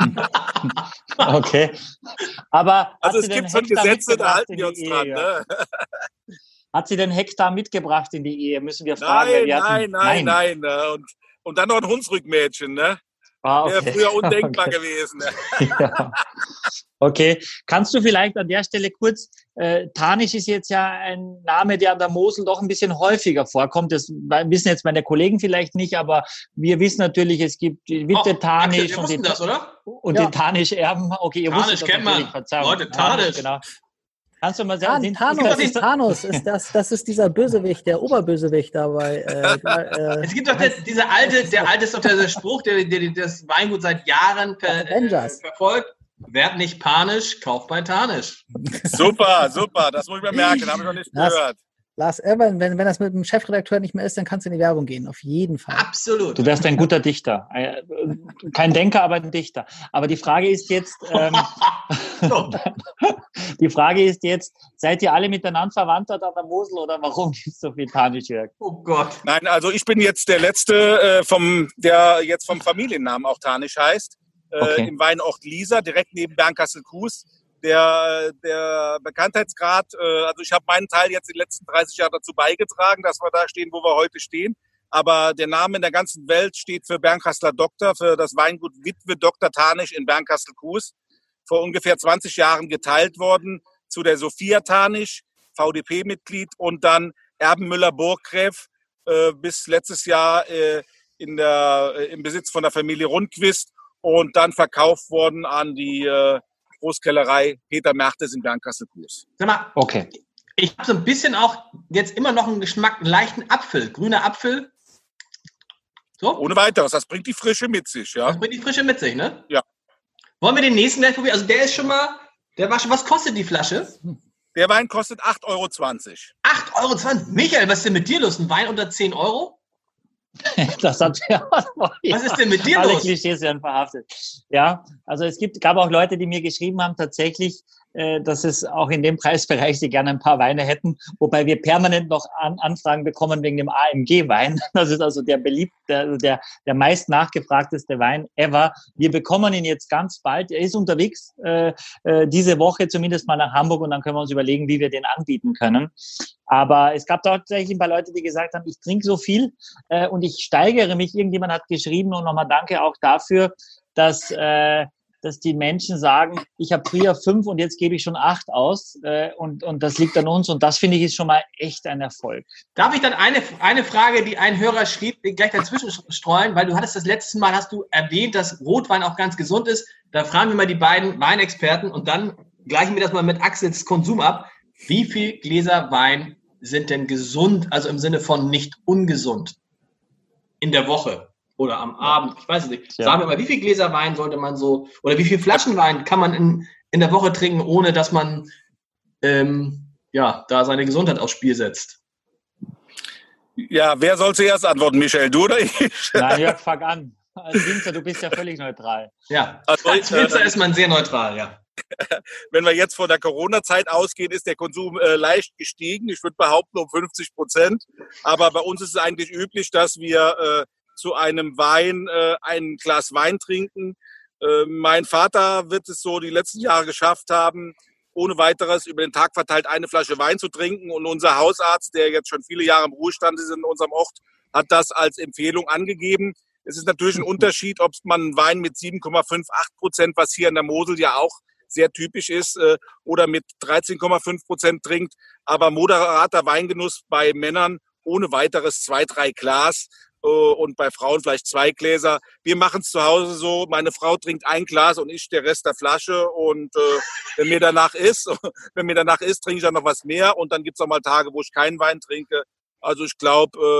Okay. Aber Also hat es sie den gibt schon Hektar Gesetze, da mitgebracht halten in wir die uns Ehe, dran. ja? Ne? Hat sie den Hektar mitgebracht in die Ehe? Müssen wir fragen. weil Nein, wir hatten, nein, nein, nein. Und, und dann noch ein Hunsrückmädchen, ne? Ah, Wäre okay. früher undenkbar Okay. gewesen. Ne? Ja. Okay, kannst du vielleicht an der Stelle kurz, äh, Tanisch ist jetzt ja ein Name, der an der Mosel doch ein bisschen häufiger vorkommt. Das wissen jetzt meine Kollegen vielleicht nicht, aber wir wissen natürlich, es gibt die Witwe Oh, Tanisch Axel, wir und, wussten die, das, oder? und Ja. den Tanisch-Erben. Okay, ihr Tanisch wusstet das kennt man. natürlich, Verzeihung. Leute, Tanisch. Genau. Kannst du mal Tan sagen, sind, Thanos, ist das, das ist das, Thanos ist das, das ist dieser Bösewicht, der Oberbösewicht dabei. Äh, da, äh, Es gibt doch der, diese alte, der alte ist doch der Spruch, der, der, der das Weingut seit Jahren ver, äh, Avengers. verfolgt. Werd nicht panisch, kauf bei Tanisch. Super, super. Das muss ich mir merken. Habe ich noch nicht Das- gehört. Lars Evan, wenn, wenn das mit dem Chefredakteur nicht mehr ist, dann kannst du in die Werbung gehen, auf jeden Fall. Absolut. du wärst ein guter Dichter. Äh, Kein Denker, aber ein Dichter. Aber die Frage ist jetzt, ähm, So. die Frage ist jetzt, seid ihr alle miteinander verwandt an der Mosel oder warum gibt es so viel Tanischjörg? Oh Gott. Nein, also ich bin jetzt der Letzte, äh, vom, der jetzt vom Familiennamen auch Tanisch heißt. Äh, Okay. Im Weinort Liesa, direkt neben Bernkastel-Kues. Der, der Bekanntheitsgrad, äh, also ich habe meinen Teil jetzt in den letzten dreißig Jahren dazu beigetragen, dass wir da stehen, wo wir heute stehen. Aber der Name in der ganzen Welt steht für Bernkasteler Doktor, für das Weingut Witwe Doktor Tanisch in Bernkastel-Kues. Vor ungefähr zwanzig Jahren geteilt worden zu der Sophia Tanisch, V D P-Mitglied, und dann Erbenmüller-Burggräf äh, bis letztes Jahr äh, in der, äh, im Besitz von der Familie Rundquist und dann verkauft worden an die äh, Großkellerei Peter Mertes in Bernkastel-Kues. Sag mal, Okay. ich habe so ein bisschen auch jetzt immer noch einen Geschmack, einen leichten Apfel, grüner Apfel. So, Ohne weiteres, das bringt die Frische mit sich, ja. das bringt die Frische mit sich, ne? Ja. Wollen wir den nächsten gleich probieren? Also der ist schon mal, der war schon, was kostet die Flasche? Der Wein kostet acht Euro zwanzig. acht Euro zwanzig. Michael, was ist denn mit dir los? Ein Wein unter zehn Euro? Das hat ja, Was ist denn mit dir alle los? Klischees werden verhaftet. Ja, also es gibt, gab auch Leute, die mir geschrieben haben, tatsächlich, äh, dass es auch in dem Preisbereich sie gerne ein paar Weine hätten, wobei wir permanent noch an, Anfragen bekommen wegen dem A M G-Wein. Das ist also der beliebt, der, der, der meist nachgefragteste Wein ever. Wir bekommen ihn jetzt ganz bald. Er ist unterwegs, äh, äh, diese Woche zumindest mal nach Hamburg, und dann können wir uns überlegen, wie wir den anbieten können. Aber es gab tatsächlich ein paar Leute, die gesagt haben, ich trinke so viel äh, und ich steigere mich. Irgendjemand hat geschrieben, und nochmal danke auch dafür, dass, äh, dass die Menschen sagen, ich habe früher fünf und jetzt gebe ich schon acht aus, äh, und, und das liegt an uns, und das finde ich ist schon mal echt ein Erfolg. Darf ich dann eine, eine Frage, die ein Hörer schrieb, gleich dazwischen streuen, weil du hattest das letzte Mal, hast du erwähnt, dass Rotwein auch ganz gesund ist. Da fragen wir mal die beiden Weinexperten und dann gleichen wir das mal mit Axels Konsum ab. Wie viel Gläser Wein sind denn gesund, also im Sinne von nicht ungesund, in der Woche oder am Abend? Ich weiß es nicht. Ja. Sagen wir mal, wie viel Gläser Wein sollte man so, oder wie viel Flaschen Wein kann man in, in der Woche trinken, ohne dass man ähm, ja, da seine Gesundheit aufs Spiel setzt? Ja, wer soll zuerst antworten, Michael, du oder ich? Na, Jörg, fang an. Als Winzer, du bist ja völlig neutral. Ja, Also, als Winzer äh, ist man sehr neutral, ja. Wenn wir jetzt von der Corona-Zeit ausgehen, ist der Konsum äh, leicht gestiegen. Ich würde behaupten um fünfzig Prozent. Aber bei uns ist es eigentlich üblich, dass wir äh, zu einem Wein äh, ein Glas Wein trinken. Äh, mein Vater wird es so die letzten Jahre geschafft haben, ohne weiteres über den Tag verteilt eine Flasche Wein zu trinken. Und unser Hausarzt, der jetzt schon viele Jahre im Ruhestand ist in unserem Ort, hat das als Empfehlung angegeben. Es ist natürlich ein Unterschied, ob man einen Wein mit sieben Komma acht Prozent, was hier in der Mosel ja auch sehr typisch ist, äh, oder mit dreizehn Komma fünf Prozent trinkt. Aber moderater Weingenuss bei Männern ohne weiteres zwei, drei Glas äh, und bei Frauen vielleicht zwei Gläser. Wir machen es zu Hause so, meine Frau trinkt ein Glas und ich der Rest der Flasche. Und äh, wenn mir danach ist, wenn mir danach ist, trinke ich dann noch was mehr. Und dann gibt es auch mal Tage, wo ich keinen Wein trinke. Also ich glaube, äh,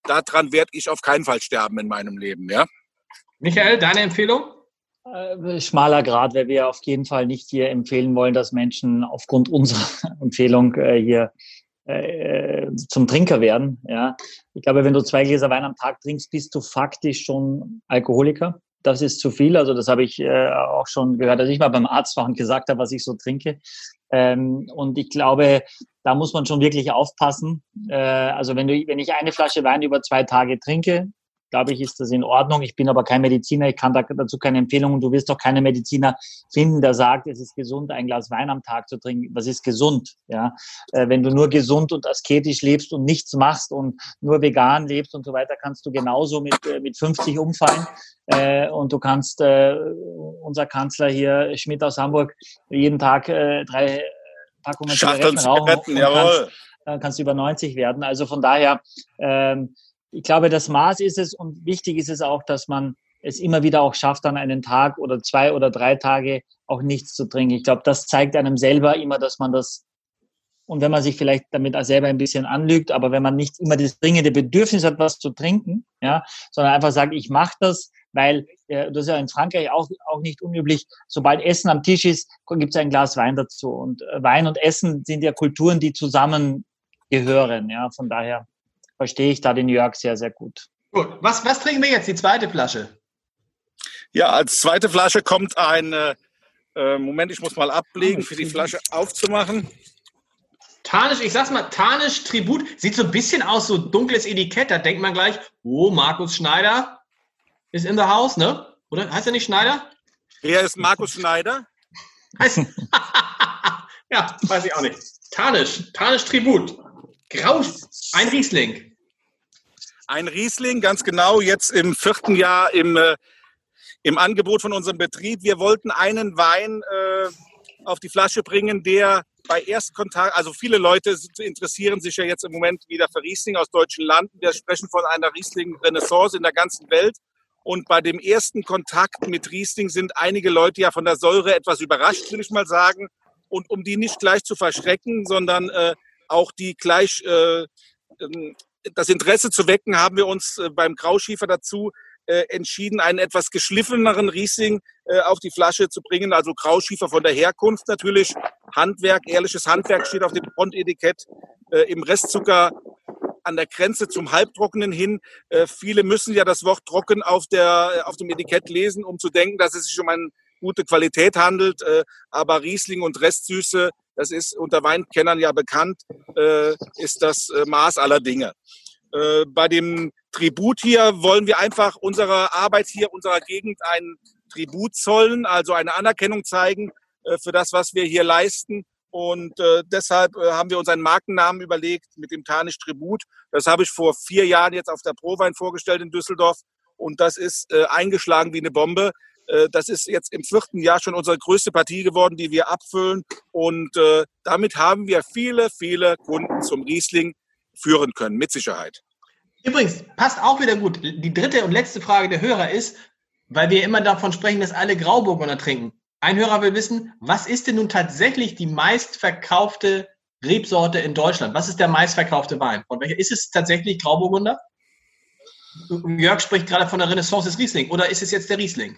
daran werde ich auf keinen Fall sterben in meinem Leben. Ja? Michael, deine Empfehlung? Äh, schmaler Grad, weil wir auf jeden Fall nicht hier empfehlen wollen, dass Menschen aufgrund unserer Empfehlung äh, hier äh, zum Trinker werden. Ja. Ich glaube, wenn du zwei Gläser Wein am Tag trinkst, bist du faktisch schon Alkoholiker. Das ist zu viel. Also das habe ich äh, auch schon gehört, als ich mal beim Arzt war und gesagt habe, was ich so trinke. Ähm, und ich glaube, da muss man schon wirklich aufpassen. Äh, also wenn du, wenn ich eine Flasche Wein über zwei Tage trinke, glaube ich, ist das in Ordnung. Ich bin aber kein Mediziner, ich kann da, dazu keine Empfehlungen. Du wirst doch keine Mediziner finden, der sagt, es ist gesund, ein Glas Wein am Tag zu trinken. Was ist gesund? Ja, äh, wenn du nur gesund und asketisch lebst und nichts machst und nur vegan lebst und so weiter, kannst du genauso mit äh, mit fünfzig umfallen. Äh, und du kannst, äh, unser Kanzler hier, Schmidt aus Hamburg, jeden Tag äh, drei Packungen Zigaretten rauchen und kannst, äh, kannst über neunzig werden. Also von daher, ähm, ich glaube, das Maß ist es und wichtig ist es auch, dass man es immer wieder auch schafft, dann einen Tag oder zwei oder drei Tage auch nichts zu trinken. Ich glaube, das zeigt einem selber immer, dass man das, und wenn man sich vielleicht damit auch selber ein bisschen anlügt, aber wenn man nicht immer das dringende Bedürfnis hat, was zu trinken, ja, sondern einfach sagt, ich mache das, weil, äh, das ist ja in Frankreich auch, auch nicht unüblich, sobald Essen am Tisch ist, gibt es ein Glas Wein dazu. Und äh, Wein und Essen sind ja Kulturen, die zusammengehören. Ja, von daher verstehe ich da den Jörg sehr, sehr gut. Gut, was, was trinken wir jetzt, die zweite Flasche? Ja, als zweite Flasche kommt ein, äh, Moment, ich muss mal ablegen, für die Flasche aufzumachen. Tarnisch, ich sag's mal, Tarnisch Tribut, sieht so ein bisschen aus, so dunkles Etikett, da denkt man gleich, oh, Markus Schneider ist in the house, ne? Oder? Heißt er nicht Schneider? Wer ist Markus Schneider? Heißt, ja, weiß ich auch nicht. Tarnisch, Tarnisch Tribut. Graus, ein Riesling. Ein Riesling, ganz genau, jetzt im vierten Jahr im, äh, im Angebot von unserem Betrieb. Wir wollten einen Wein äh, auf die Flasche bringen, der bei Erstkontakt, also viele Leute interessieren sich ja jetzt im Moment wieder für Riesling aus deutschen Landen. Wir sprechen von einer Riesling-Renaissance in der ganzen Welt. Und bei dem ersten Kontakt mit Riesling sind einige Leute ja von der Säure etwas überrascht, will ich mal sagen. Und um die nicht gleich zu verschrecken, sondern äh, auch die gleich äh, das Interesse zu wecken, haben wir uns äh, beim Grauschiefer dazu äh, entschieden, einen etwas geschliffeneren Riesling äh, auf die Flasche zu bringen. Also Grauschiefer von der Herkunft natürlich. Handwerk, ehrliches Handwerk steht auf dem Frontetikett. Äh, im Restzucker an der Grenze zum Halbtrockenen hin. Äh, viele müssen ja das Wort trocken auf, der, auf dem Etikett lesen, um zu denken, dass es sich um eine gute Qualität handelt. Äh, aber Riesling und Restsüße, das ist unter Weinkennern ja bekannt, äh, ist das äh, Maß aller Dinge. Äh, bei dem Tribut hier wollen wir einfach unserer Arbeit hier, unserer Gegend einen Tribut zollen, also eine Anerkennung zeigen äh, für das, was wir hier leisten. Und äh, deshalb äh, haben wir uns einen Markennamen überlegt mit dem Tarnisch Tribut. Das habe ich vor vier Jahren jetzt auf der Prowein vorgestellt in Düsseldorf. Und das ist äh, eingeschlagen wie eine Bombe. Äh, das ist jetzt im vierten Jahr schon unsere größte Partie geworden, die wir abfüllen. Und äh, damit haben wir viele, viele Kunden zum Riesling führen können, mit Sicherheit. Übrigens, passt auch wieder gut. Die dritte und letzte Frage der Hörer ist, weil wir immer davon sprechen, dass alle Grauburgunder trinken. Ein Hörer will wissen, was ist denn nun tatsächlich die meistverkaufte Rebsorte in Deutschland? Was ist der meistverkaufte Wein? Und welcher ist es tatsächlich Grauburgunder? Jörg spricht gerade von der Renaissance des Riesling. Oder ist es jetzt der Riesling?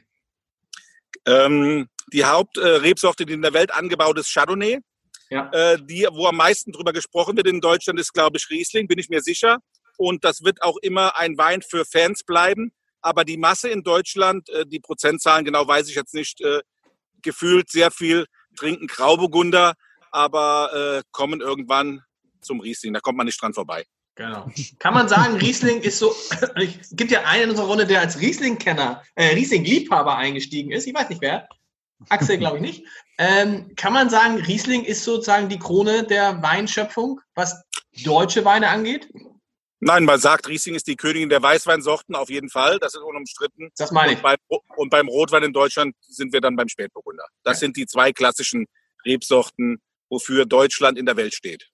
Ähm, die Hauptrebsorte, die in der Welt angebaut ist, Chardonnay. Ja. Äh, die, wo am meisten drüber gesprochen wird in Deutschland, ist, glaube ich, Riesling, bin ich mir sicher. Und das wird auch immer ein Wein für Fans bleiben. Aber die Masse in Deutschland, äh, die Prozentzahlen genau weiß ich jetzt nicht, äh, gefühlt sehr viel trinken Grauburgunder, aber äh, kommen irgendwann zum Riesling. Da kommt man nicht dran vorbei. Genau. Kann man sagen, Riesling ist so, es gibt ja einen in unserer Runde, der als Riesling-Kenner, äh, Riesling-Liebhaber eingestiegen ist. Ich weiß nicht wer. Axel, glaube ich nicht. Ähm, kann man sagen, Riesling ist sozusagen die Krone der Weinschöpfung, was deutsche Weine angeht? Nein, man sagt, Riesling ist die Königin der Weißweinsorten, auf jeden Fall. Das ist unumstritten. Das meine ich. Und, bei, und beim Rotwein in Deutschland sind wir dann beim Spätburgunder. Das ja. sind die zwei klassischen Rebsorten, wofür Deutschland in der Welt steht.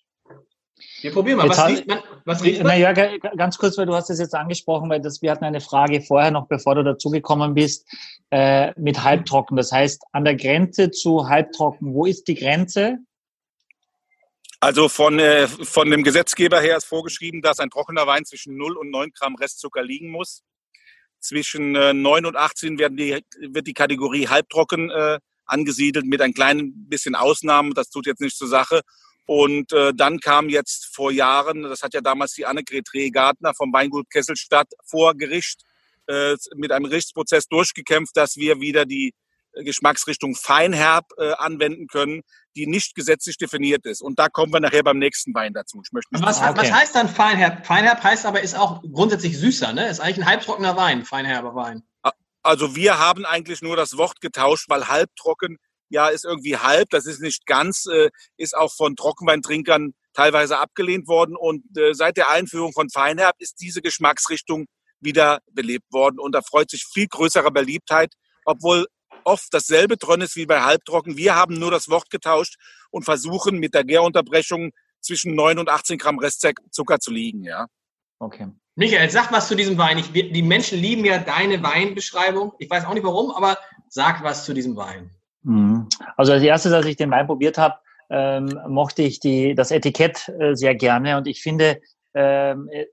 Wir probieren mal. Was riecht man? Was riecht man? Na ja, ganz kurz, weil du hast es jetzt angesprochen, weil das, wir hatten eine Frage vorher noch, bevor du dazugekommen bist, äh, mit halbtrocken. Das heißt, an der Grenze zu halbtrocken, wo ist die Grenze? Also von, äh, von dem Gesetzgeber her ist vorgeschrieben, dass ein trockener Wein zwischen null und neun Gramm Restzucker liegen muss. Zwischen äh, neun und achtzehn werden die, wird die Kategorie halbtrocken äh, angesiedelt, mit ein klein bisschen Ausnahmen. Das tut jetzt nicht zur Sache. Und äh, dann kam jetzt vor Jahren, das hat ja damals die Annegret Reh-Gardner vom Weingut Kesselstadt vor Gericht äh, mit einem Gerichtsprozess durchgekämpft, dass wir wieder die Geschmacksrichtung Feinherb äh, anwenden können, die nicht gesetzlich definiert ist. Und da kommen wir nachher beim nächsten Wein dazu. Ich möchte nicht was, okay. was heißt dann Feinherb? Feinherb heißt aber, ist auch grundsätzlich süßer, ne? Ist eigentlich ein halbtrockener Wein, feinherber Wein. Also wir haben eigentlich nur das Wort getauscht, weil halbtrocken, ja, ist irgendwie halb, das ist nicht ganz, äh, ist auch von Trockenweintrinkern teilweise abgelehnt worden. Und äh, seit der Einführung von Feinherb ist diese Geschmacksrichtung wieder belebt worden und da freut sich viel größere Beliebtheit, obwohl oft dasselbe drin ist wie bei halbtrocken. Wir haben nur das Wort getauscht und versuchen mit der Gärunterbrechung zwischen neun und achtzehn Gramm Restzucker zu liegen. Ja. Okay. Michael, sag was zu diesem Wein. Ich, die Menschen lieben ja deine Weinbeschreibung. Ich weiß auch nicht warum, aber sag was zu diesem Wein. Also als erstes, als ich den Wein probiert habe, ähm, mochte ich die, das Etikett äh, sehr gerne und ich finde, ähm, äh,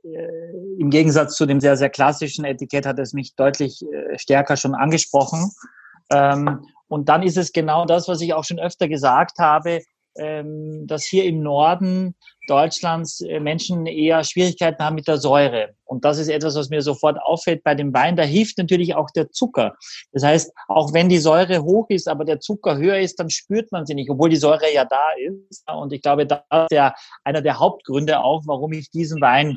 im Gegensatz zu dem sehr, sehr klassischen Etikett hat es mich deutlich äh, stärker schon angesprochen. Ähm, und dann ist es genau das, was ich auch schon öfter gesagt habe, ähm, dass hier im Norden Deutschlands äh, Menschen eher Schwierigkeiten haben mit der Säure. Und das ist etwas, was mir sofort auffällt bei dem Wein. Da hilft natürlich auch der Zucker. Das heißt, auch wenn die Säure hoch ist, aber der Zucker höher ist, dann spürt man sie nicht, obwohl die Säure ja da ist. Und ich glaube, das ist ja einer der Hauptgründe auch, warum ich diesen Wein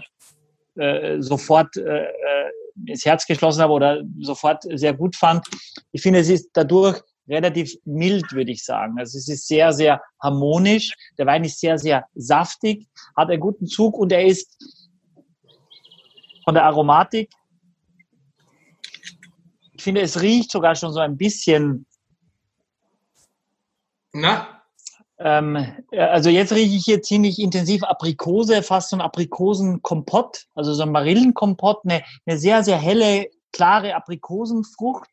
äh, sofort äh, ins Herz geschlossen habe oder sofort sehr gut fand. Ich finde, es ist dadurch relativ mild, würde ich sagen. Also es ist sehr, sehr harmonisch. Der Wein ist sehr, sehr saftig, hat einen guten Zug und er ist von der Aromatik, ich finde, es riecht sogar schon so ein bisschen. Na? Ähm, also jetzt rieche ich hier ziemlich intensiv Aprikose, fast so ein Aprikosenkompott, also so ein Marillenkompott, eine, eine sehr, sehr helle, klare Aprikosenfrucht,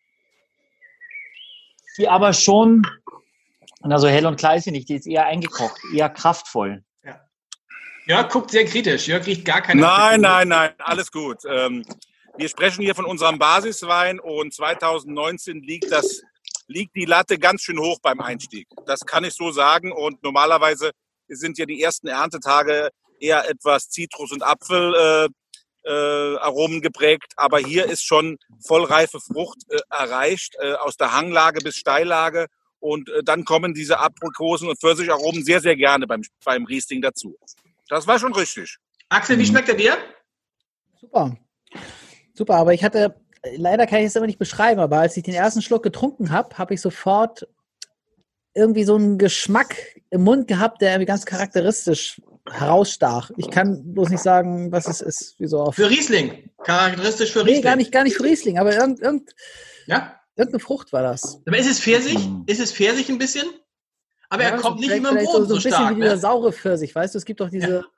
die aber schon, also hell und klar ist sie nicht, die ist eher eingekocht, eher kraftvoll. Ja. Jörg guckt sehr kritisch. Jörg riecht gar keine Nein, nein, nein, alles gut. Ähm, wir sprechen hier von unserem Basiswein und zweitausendneunzehn liegt das liegt die Latte ganz schön hoch beim Einstieg. Das kann ich so sagen. Und normalerweise sind ja die ersten Erntetage eher etwas Zitrus- und Apfelaromen äh, Aromen geprägt. Aber hier ist schon vollreife Frucht äh, erreicht, äh, aus der Hanglage bis Steillage. Und äh, dann kommen diese Aprikosen- und Pfirsicharomen sehr, sehr gerne beim, beim Riesling dazu. Das war schon richtig. Axel, wie schmeckt er dir? Super. Super, aber ich hatte... Leider kann ich es aber nicht beschreiben, aber als ich den ersten Schluck getrunken habe, habe ich sofort irgendwie so einen Geschmack im Mund gehabt, der irgendwie ganz charakteristisch herausstach. Ich kann bloß nicht sagen, was es ist. Wie so auf für Riesling. Charakteristisch für Riesling. Nee, gar nicht, gar nicht für Riesling, aber irgend, irgend, ja? irgendeine Frucht war das. Aber ist es Pfirsich? Ist es Pfirsich ein bisschen? Aber ja, er kommt nicht vielleicht, immer im vielleicht Boden so, so ein so bisschen stark. wie dieser Ne? saure Pfirsich, weißt du? Es gibt doch diese... Ja.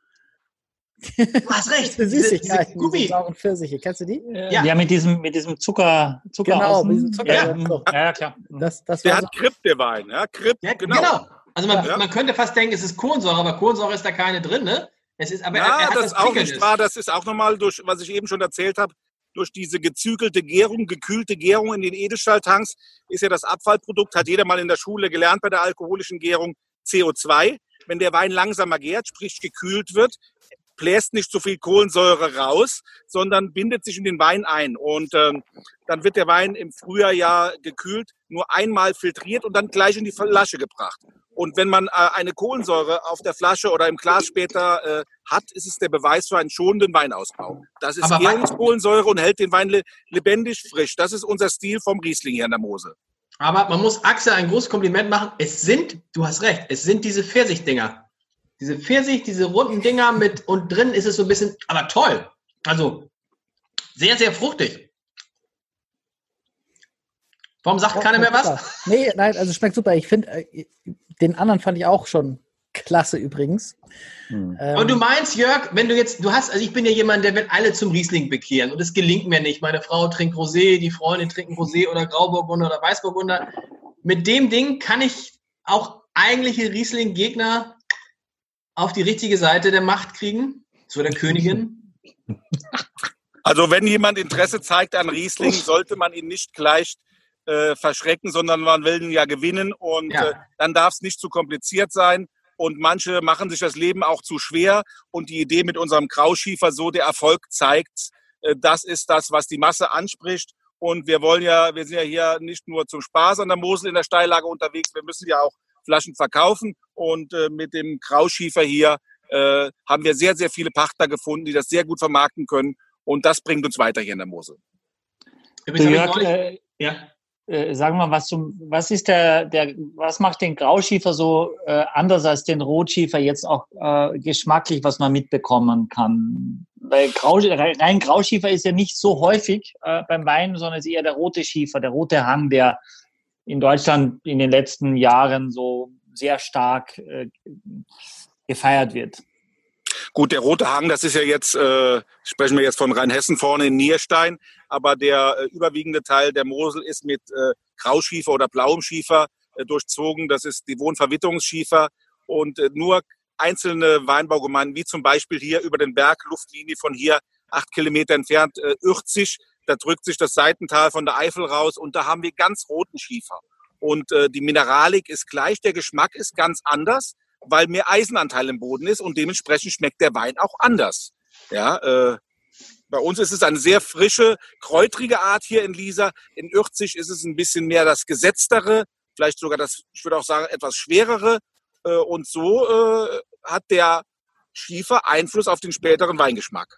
Du hast recht. Diese Süßigkeiten, Gummi. diese sauren Pfirsiche. Kennst du die? Ja, ja mit diesem, mit diesem Zucker, Zucker Genau, außen. mit diesem Zucker. Ja, Ja. ja, klar. Das, das Der war so, hat Kripp, der Wein. Ja, Kripp, Ja, genau. genau. Also man, Ja. man könnte fast denken, es ist Kohlensäure, aber Kohlensäure ist da keine drin, ne? Es ist, aber Ja, er, er hat das das ist auch Prickelndes. nicht wahr. Das ist auch nochmal durch, was ich eben schon erzählt habe, durch diese gezügelte Gärung, gekühlte Gärung in den Edelstahltanks ist ja das Abfallprodukt, hat jeder mal in der Schule gelernt bei der alkoholischen Gärung, C O zwei. Wenn der Wein langsamer gärt, sprich gekühlt wird, bläst nicht so viel Kohlensäure raus, sondern bindet sich in den Wein ein. Und ähm, dann wird der Wein im Frühjahr ja gekühlt, nur einmal filtriert und dann gleich in die Flasche gebracht. Und wenn man äh, eine Kohlensäure auf der Flasche oder im Glas später äh, hat, ist es der Beweis für einen schonenden Weinausbau. Das ist Aber Gärungskohlensäure und hält den Wein le- lebendig frisch. Das ist unser Stil vom Riesling hier an der Mosel. Aber man muss Axel ein großes Kompliment machen. Es sind, du hast recht, es sind diese Pfirsichdinger. Diese Pfirsich, diese runden Dinger mit und drin ist es so ein bisschen, aber toll. Also sehr, sehr fruchtig. Warum sagt oh, keiner mehr super. was? Nee, nein, also schmeckt super. Ich finde, äh, den anderen fand ich auch schon klasse übrigens. Hm. Ähm, Und du meinst, Jörg, wenn du jetzt, du hast, also ich bin ja jemand, der will alle zum Riesling bekehren und es gelingt mir nicht. Meine Frau trinkt Rosé, die Freundin trinken Rosé oder Grauburgunder oder Weißburgunder. Mit dem Ding kann ich auch eigentliche Riesling-Gegner auf die richtige Seite der Macht kriegen, zu der Königin? Also wenn jemand Interesse zeigt an Riesling, sollte man ihn nicht gleich äh, verschrecken, sondern man will ihn ja gewinnen und ja. äh, dann darf es nicht zu kompliziert sein. Und manche machen sich das Leben auch zu schwer. Und die Idee mit unserem Grauschiefer, so der Erfolg zeigt, äh, das ist das, was die Masse anspricht. Und wir wollen ja, wir sind ja hier nicht nur zum Spaß an der Mosel in der Steillage unterwegs, wir müssen ja auch Flaschen verkaufen. Und äh, mit dem Grauschiefer hier äh, haben wir sehr, sehr viele Partner gefunden, die das sehr gut vermarkten können. Und das bringt uns weiter hier in der Mosel. Du, Jörg, äh, ja. äh, sagen wir mal, was, zum, was ist der, der, was macht den Grauschiefer so äh, anders als den Rotschiefer jetzt auch äh, geschmacklich, was man mitbekommen kann? Weil Grau, rein Grauschiefer ist ja nicht so häufig äh, beim Wein, sondern es ist eher der rote Schiefer, der rote Hang, der in Deutschland in den letzten Jahren so sehr stark äh, gefeiert wird. Gut, der rote Hang, das ist ja jetzt, äh, sprechen wir jetzt von Rheinhessen vorne in Nierstein, aber der äh, überwiegende Teil der Mosel ist mit äh, Grauschiefer oder blauem Schiefer äh, durchzogen. Das ist die Wohnverwitterungsschiefer und äh, nur einzelne Weinbaugemeinden, wie zum Beispiel hier über den Berg, Luftlinie von hier acht Kilometer entfernt, äh, Ürzig, da drückt sich das Seitental von der Eifel raus und da haben wir ganz roten Schiefer. Und äh, die Mineralik ist gleich, der Geschmack ist ganz anders, weil mehr Eisenanteil im Boden ist und dementsprechend schmeckt der Wein auch anders. Ja, äh, bei uns ist es eine sehr frische, kräutrige Art hier in Liesa. In Ürzig ist es ein bisschen mehr das Gesetztere, vielleicht sogar das, ich würde auch sagen, etwas schwerere. Äh, und so äh, hat der Schiefer Einfluss auf den späteren Weingeschmack.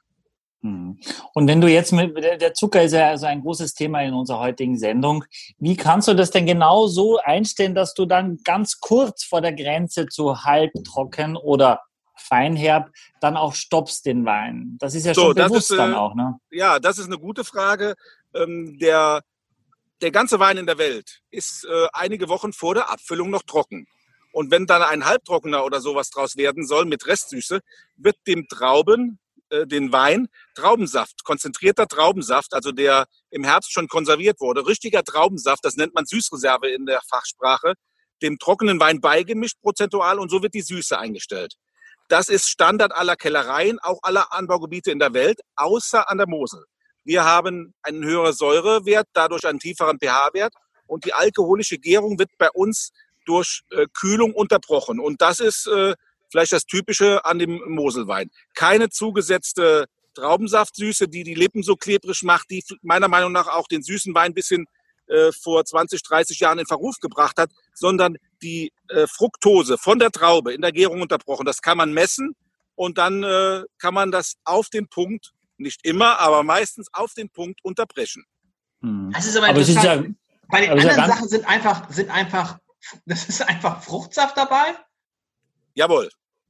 Und wenn du jetzt mit, der Zucker ist ja also ein großes Thema in unserer heutigen Sendung. Wie kannst du das denn genau so einstellen, dass du dann ganz kurz vor der Grenze zu halbtrocken oder feinherb dann auch stoppst den Wein? Das ist ja so, schon bewusst ist, dann äh, auch, ne? Ja, das ist eine gute Frage. Ähm, der, der ganze Wein in der Welt ist äh, einige Wochen vor der Abfüllung noch trocken. Und wenn dann ein Halbtrockener oder sowas draus werden soll mit Restsüße, wird dem Trauben den Wein, Traubensaft, konzentrierter Traubensaft, also der im Herbst schon konserviert wurde, richtiger Traubensaft, das nennt man Süßreserve in der Fachsprache, dem trockenen Wein beigemischt prozentual und so wird die Süße eingestellt. Das ist Standard aller Kellereien, auch aller Anbaugebiete in der Welt, außer an der Mosel. Wir haben einen höheren Säurewert, dadurch einen tieferen pH-Wert und die alkoholische Gärung wird bei uns durch äh, Kühlung unterbrochen und das ist äh, vielleicht das Typische an dem Moselwein. Keine zugesetzte Traubensaftsüße, die die Lippen so klebrig macht, die meiner Meinung nach auch den süßen Wein ein bisschen äh, vor zwanzig, dreißig Jahren in Verruf gebracht hat, sondern die äh, Fructose von der Traube in der Gärung unterbrochen. Das kann man messen und dann äh, kann man das auf den Punkt, nicht immer, aber meistens auf den Punkt unterbrechen. Das ist aber, aber interessant. Ist ja, Bei den anderen ja Sachen sind einfach, sind einfach, das ist einfach Fruchtsaft dabei? Jawohl.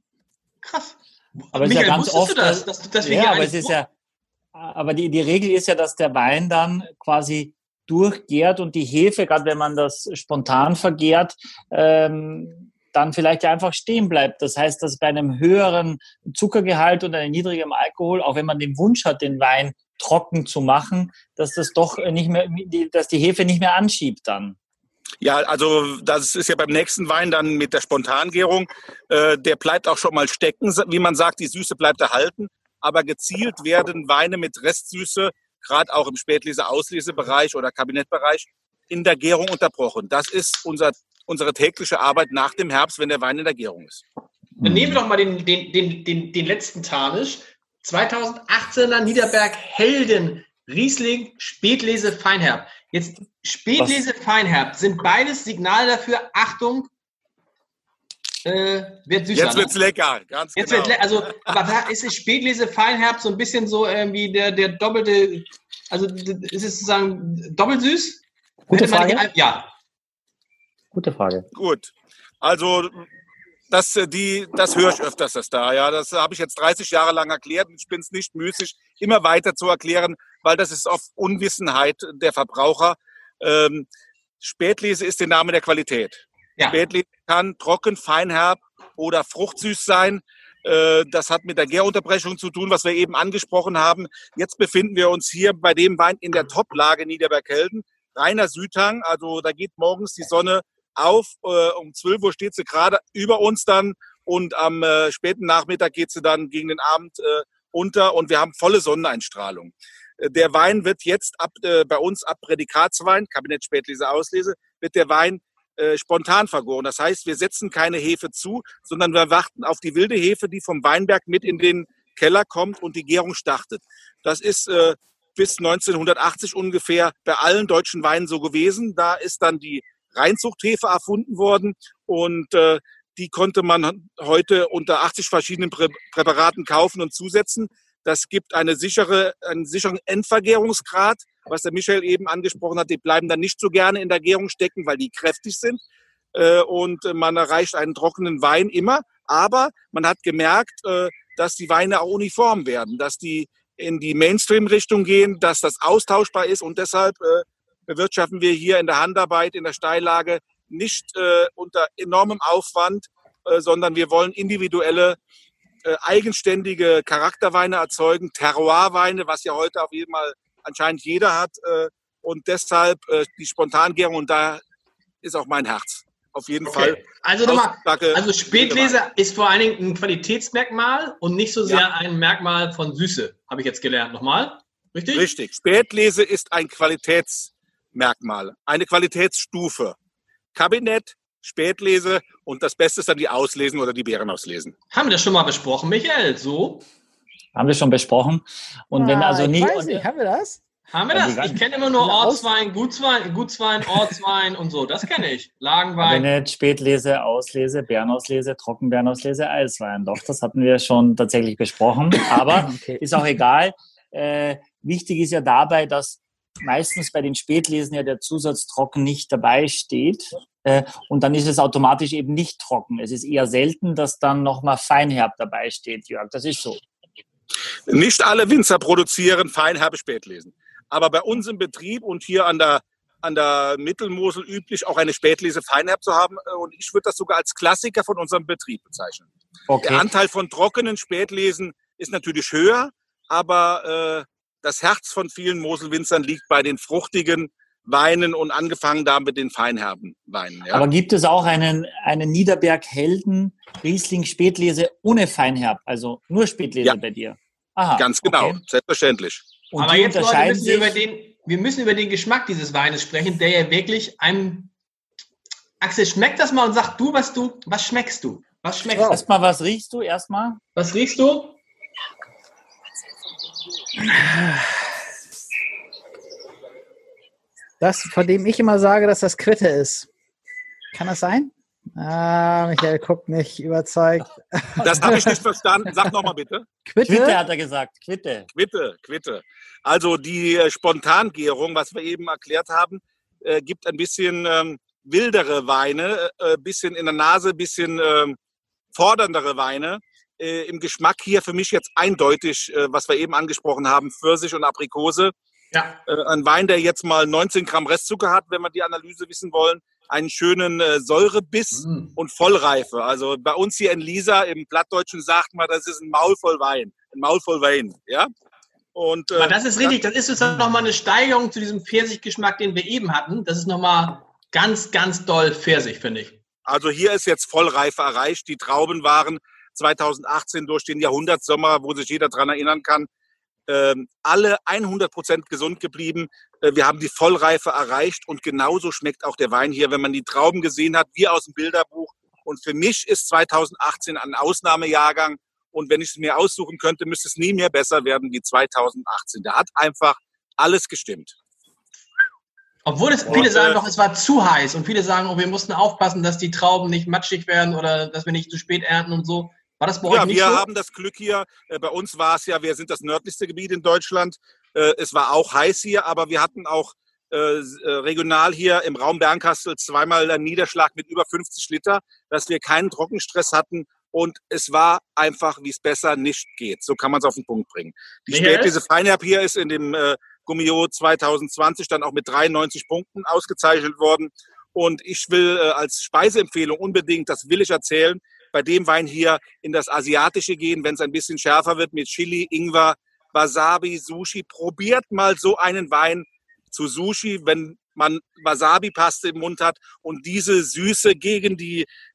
Krass. Aber Michael, ist ja ganz oft, du das? Dass, dass wir ja, hier aber es ist ja, aber die, die Regel ist ja, dass der Wein dann quasi durchgärt und die Hefe, gerade wenn man das spontan vergärt, ähm, dann vielleicht ja einfach stehen bleibt. Das heißt, dass bei einem höheren Zuckergehalt und einem niedrigeren Alkohol, auch wenn man den Wunsch hat, den Wein trocken zu machen, dass das doch nicht mehr, dass die Hefe nicht mehr anschiebt dann. Ja, also das ist ja beim nächsten Wein dann mit der Spontangärung. Äh, der bleibt auch schon mal stecken, wie man sagt, die Süße bleibt erhalten. Aber gezielt werden Weine mit Restsüße, gerade auch im Spätlese-Auslesebereich oder Kabinettbereich, in der Gärung unterbrochen. Das ist unser, unsere tägliche Arbeit nach dem Herbst, wenn der Wein in der Gärung ist. Dann nehmen wir doch mal den, den, den, den, den letzten Tarnisch. zweitausendachtzehner Niederberg Helden Riesling Spätlese Feinherb. Jetzt Spätlese Was? Feinherb sind beides Signale dafür. Achtung, äh, wird süßer. Jetzt wird's ne? lecker, ganz Jetzt genau. Wird le- also, aber da ist es Spätlese Feinherb so ein bisschen so irgendwie der, der doppelte, also ist es sozusagen doppelt süß? Gute Frage. Die, ja. Gute Frage. Gut. Also das, die, das höre ich öfters, das da. Ja, das habe ich jetzt dreißig Jahre lang erklärt und ich bin es nicht müßig, immer weiter zu erklären, weil das ist oft Unwissenheit der Verbraucher. Ähm, Spätlese ist der Name der Qualität. Ja. Spätlese kann trocken, feinherb oder fruchtsüß sein. Äh, das hat mit der Gärunterbrechung zu tun, was wir eben angesprochen haben. Jetzt befinden wir uns hier bei dem Wein in der Toplage Niederberg-Helden. Reiner Südhang, also da geht morgens die Sonne auf. Äh, um zwölf Uhr steht sie gerade über uns dann und am äh, späten Nachmittag geht sie dann gegen den Abend äh, unter und wir haben volle Sonneneinstrahlung. Äh, der Wein wird jetzt ab äh, bei uns ab Prädikatswein, Kabinett Spätlese Auslese, wird der Wein äh, spontan vergoren. Das heißt, wir setzen keine Hefe zu, sondern wir warten auf die wilde Hefe, die vom Weinberg mit in den Keller kommt und die Gärung startet. Das ist äh, bis neunzehnhundertachtzig ungefähr bei allen deutschen Weinen so gewesen. Da ist dann die Reinzuchthefe erfunden worden und äh, die konnte man heute unter achtzig verschiedenen Prä- Präparaten kaufen und zusetzen. Das gibt eine sichere, einen sicheren Endvergärungsgrad, was der Michael eben angesprochen hat. Die bleiben dann nicht so gerne in der Gärung stecken, weil die kräftig sind. Äh, und man erreicht einen trockenen Wein immer. Aber man hat gemerkt, äh, dass die Weine auch uniform werden, dass die in die Mainstream-Richtung gehen, dass das austauschbar ist. Und deshalb äh, bewirtschaften wir hier in der Handarbeit, in der Steillage nicht äh, unter enormem Aufwand, äh, sondern wir wollen individuelle, äh, eigenständige Charakterweine erzeugen, Terroirweine, was ja heute auf jeden Fall anscheinend jeder hat. Äh, und deshalb äh, die Spontangärung, und da ist auch mein Herz. Auf jeden Okay. Fall. Also nochmal, also Spätlese ist vor allen Dingen ein Qualitätsmerkmal und nicht so sehr ja. ein Merkmal von Süße, habe ich jetzt gelernt. Nochmal, richtig? Richtig. Spätlese ist ein Qualitätsmerkmal, eine Qualitätsstufe. Kabinett, Spätlese und das Beste ist dann die Auslesen oder die Beeren auslesen. Haben wir das schon mal besprochen, Michael? So? Haben wir schon besprochen. Und ah, wenn also ich nie, weiß nicht, haben wir das? Haben wir das? Ich kenne immer nur Ortswein, Gutswein, Gutswein, Ortswein und so. Das kenne ich. Lagenwein. Kabinett, Spätlese, Auslese, Beerenauslese, Trockenbeerenauslese, Eiswein. Doch, das hatten wir schon tatsächlich besprochen. Aber okay. Ist auch egal. Äh, wichtig ist ja dabei, dass meistens bei den Spätlesen ja der Zusatz trocken nicht dabei steht. Äh, und dann ist es automatisch eben nicht trocken. Es ist eher selten, dass dann nochmal Feinherb dabei steht, Jörg. Das ist so. Nicht alle Winzer produzieren feinherbe Spätlesen. Aber bei uns im Betrieb und hier an der, an der Mittelmosel üblich, auch eine Spätlese feinherb zu haben. Und ich würde das sogar als Klassiker von unserem Betrieb bezeichnen. Okay. Der Anteil von trockenen Spätlesen ist natürlich höher, aber äh, das Herz von vielen Moselwinzern liegt bei den fruchtigen Weinen und angefangen da mit den feinherben Weinen. Ja. Aber gibt es auch einen, einen Niederberg-Helden Riesling Spätlese ohne Feinherb, also nur Spätlese ja. bei dir? Aha, ganz genau, okay. Selbstverständlich. Und aber jetzt, Leute, müssen wir, über den, wir müssen über den Geschmack dieses Weines sprechen, der ja wirklich einem... Axel, schmeckt das mal und sag du, was du, was schmeckst du? Was schmeckst du? Erstmal, was riechst du erstmal? Was riechst du? Das, von dem ich immer sage, dass das Quitte ist. Kann das sein? Ah, Michael guckt nicht überzeugt. Das habe ich nicht verstanden. Sag nochmal bitte. Quitte? Quitte hat er gesagt. Quitte. Quitte, Quitte. Also die äh, Spontangärung, was wir eben erklärt haben, äh, gibt ein bisschen ähm, wildere Weine, ein äh, bisschen in der Nase, ein bisschen äh, forderndere Weine. Äh, Im Geschmack hier für mich jetzt eindeutig, äh, was wir eben angesprochen haben, Pfirsich und Aprikose. Ja. Äh, ein Wein, der jetzt mal neunzehn Gramm Restzucker hat, wenn wir die Analyse wissen wollen. Einen schönen äh, Säurebiss mm. und Vollreife. Also bei uns hier in Lisa, im Plattdeutschen sagt man, das ist ein Maul voll Wein. Ein Maul voll Wein, ja. Und, äh, Aber das ist richtig, das ist jetzt nochmal eine Steigerung zu diesem Pfirsichgeschmack, den wir eben hatten. Das ist nochmal ganz, ganz doll Pfirsich, finde ich. Also hier ist jetzt Vollreife erreicht. Die Trauben waren zweitausendachtzehn durch den Jahrhundertsommer, wo sich jeder daran erinnern kann, ähm, alle hundert Prozent gesund geblieben. Äh, wir haben die Vollreife erreicht und genauso schmeckt auch der Wein hier, wenn man die Trauben gesehen hat, wie aus dem Bilderbuch. Und für mich ist zweitausendachtzehn ein Ausnahmejahrgang. Und wenn ich es mir aussuchen könnte, müsste es nie mehr besser werden wie zweitausendachtzehn. Da hat einfach alles gestimmt. Obwohl es viele sagen doch, es war zu heiß. Und viele sagen, oh, wir mussten aufpassen, dass die Trauben nicht matschig werden oder dass wir nicht zu spät ernten und so. War das bei euch ja, nicht so? Ja, wir haben das Glück hier. Bei uns war es ja, wir sind das nördlichste Gebiet in Deutschland. Es war auch heiß hier, aber wir hatten auch äh, regional hier im Raum Bernkastel zweimal einen Niederschlag mit über fünfzig Liter, dass wir keinen Trockenstress hatten. Und es war einfach, wie es besser nicht geht. So kann man es auf den Punkt bringen. Die Spätlese Feinherb hier ist in dem äh, Gummio zwanzig zwanzig dann auch mit dreiundneunzig Punkten ausgezeichnet worden. Und ich will äh, als Speiseempfehlung unbedingt, das will ich erzählen, bei dem Wein hier in das Asiatische gehen, wenn es ein bisschen schärfer wird mit Chili, Ingwer, Wasabi, Sushi. Probiert mal so einen Wein zu Sushi, wenn man Wasabi-Paste im Mund hat und diese Süße gegen die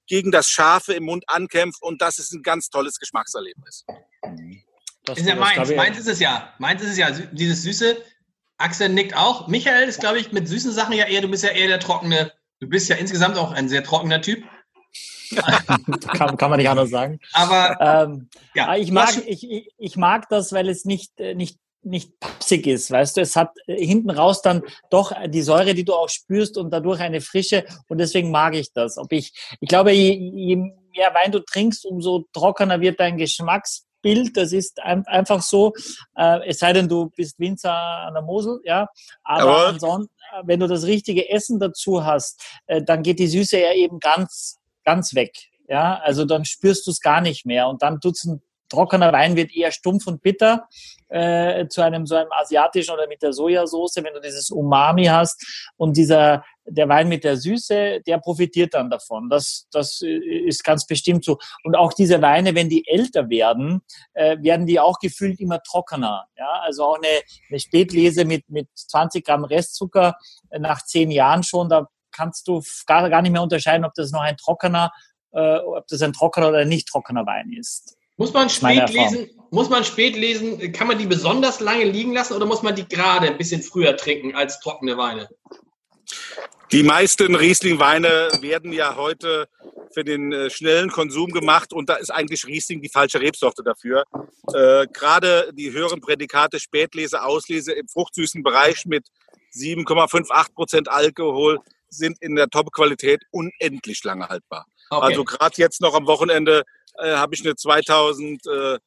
gegen das Scharfe im Mund ankämpft und das ist ein ganz tolles Geschmackserlebnis. Das ist ja meins. Meins ist es ja. Meins ist es ja. Dieses Süße. Axel nickt auch. Michael ist, glaube ich, mit süßen Sachen ja eher, du bist ja eher der trockene, du bist ja insgesamt auch ein sehr trockener Typ. kann, kann man nicht anders sagen. Aber ähm, ja, ich mag, ich, ich, ich mag das, weil es nicht, nicht, nicht pappsig ist, weißt du, es hat hinten raus dann doch die Säure, die du auch spürst und dadurch eine Frische und deswegen mag ich das. Ob ich, ich glaube, je, je mehr Wein du trinkst, umso trockener wird dein Geschmacksbild. Das ist ein, einfach so, äh, es sei denn, du bist Winzer an der Mosel, ja, aber Jawohl. ansonsten, wenn du das richtige Essen dazu hast, äh, dann geht die Süße ja eben ganz, ganz weg, ja, also dann spürst du es gar nicht mehr und dann tut's ein trockener Wein wird eher stumpf und bitter äh, zu einem so einem asiatischen oder mit der Sojasauce, wenn du dieses Umami hast und dieser der Wein mit der Süße, der profitiert dann davon. Das das ist ganz bestimmt so. Und auch diese Weine, wenn die älter werden, äh, werden die auch gefühlt immer trockener. Ja, also auch eine, eine Spätlese mit mit zwanzig Gramm Restzucker äh, nach zehn Jahren schon, da kannst du gar gar nicht mehr unterscheiden, ob das noch ein trockener, äh, ob das ein trockener oder nicht trockener Wein ist. Muss man spät lesen, muss man spät lesen, kann man die besonders lange liegen lassen oder muss man die gerade ein bisschen früher trinken als trockene Weine? Die meisten Riesling-Weine werden ja heute für den äh, schnellen Konsum gemacht und da ist eigentlich Riesling die falsche Rebsorte dafür. Äh, gerade die höheren Prädikate Spätlese, Auslese im fruchtsüßen Bereich mit sieben Komma acht Prozent Alkohol sind in der Top-Qualität unendlich lange haltbar. Okay. Also gerade jetzt noch am Wochenende äh, habe ich eine zweitausendeiner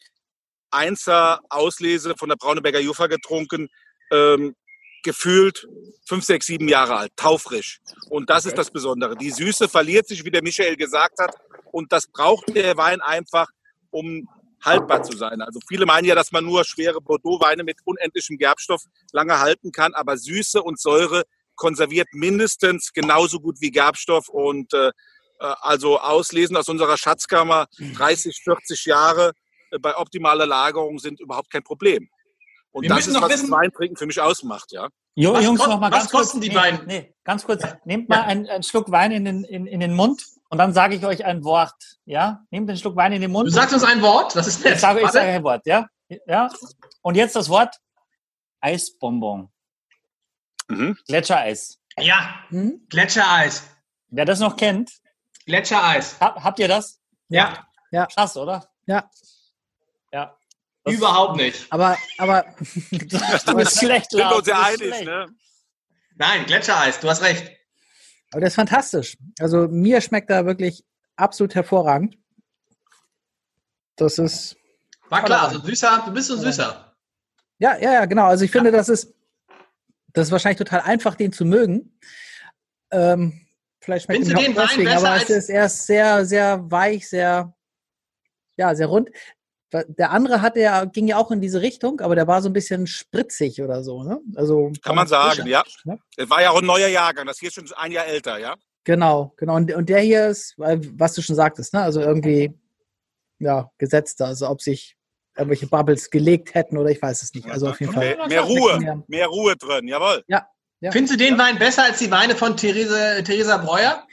Auslese von der Brauneberger Juffa getrunken, ähm, gefühlt fünf, sechs, sieben Jahre alt, taufrisch. Und das okay. ist das Besondere. Die Süße verliert sich, wie der Michael gesagt hat, und das braucht der Wein einfach, um haltbar zu sein. Also viele meinen ja, dass man nur schwere Bordeaux-Weine mit unendlichem Gerbstoff lange halten kann, aber Süße und Säure konserviert mindestens genauso gut wie Gerbstoff und äh, also Auslesen aus unserer Schatzkammer, dreißig, vierzig Jahre äh, bei optimaler Lagerung sind überhaupt kein Problem. Und Wir das ist, was wissen, das Weintrinken für mich ausmacht, ja. Jo, was Jungs, kost, noch mal was ganz kosten kurz, die nee, Weine? Nee, ganz kurz, nehmt mal einen, einen Schluck Wein in den, in, in den Mund und dann sage ich euch ein Wort, ja? Nehmt den Schluck Wein in den Mund. Du sagst uns ein Wort? Das ist nett. Ich sage, ich sage ein Wort, ja? Ja. Und jetzt das Wort Eisbonbon. Mhm. Ja, Gletschereis. hm? Gletschereis. Wer das noch kennt, Gletschereis. hab, habt ihr das? Ja. Ja. Krass, oder? Ja. Ja. Das Überhaupt nicht. Aber, aber du bist schlecht, Sind wir Lars, uns ja du bist einig, schlecht. ne? Nein, Gletschereis, du hast recht. Aber das ist fantastisch. Also mir schmeckt da wirklich absolut hervorragend. Das ist... War klar, also süßer, du bist so ein Süßer. Ja, ja, ja, genau. Also ich finde, das ist, das ist wahrscheinlich total einfach, den zu mögen. Ähm, vielleicht schmeckt Findest ihn du den Wein deswegen, besser aber es als- ist erst sehr, sehr weich, sehr, ja, sehr rund. Der andere hatte ja, ging ja auch in diese Richtung, aber der war so ein bisschen spritzig oder so, ne? Also Kann man sagen, frischer, ja. ne? Es war ja auch ein neuer Jahrgang, das hier ist schon ein Jahr älter, ja. Genau, genau. Und, und der hier ist, was du schon sagtest, ne? Also irgendwie, ja, gesetzter. Also ob sich irgendwelche Bubbles gelegt hätten oder ich weiß es nicht. Also auf jeden Okay. Fall. Mehr Ruhe, mehr Ruhe drin, jawohl. Ja. Ja. Findest du den Wein besser als die Weine von Therese, Theresa Breuer?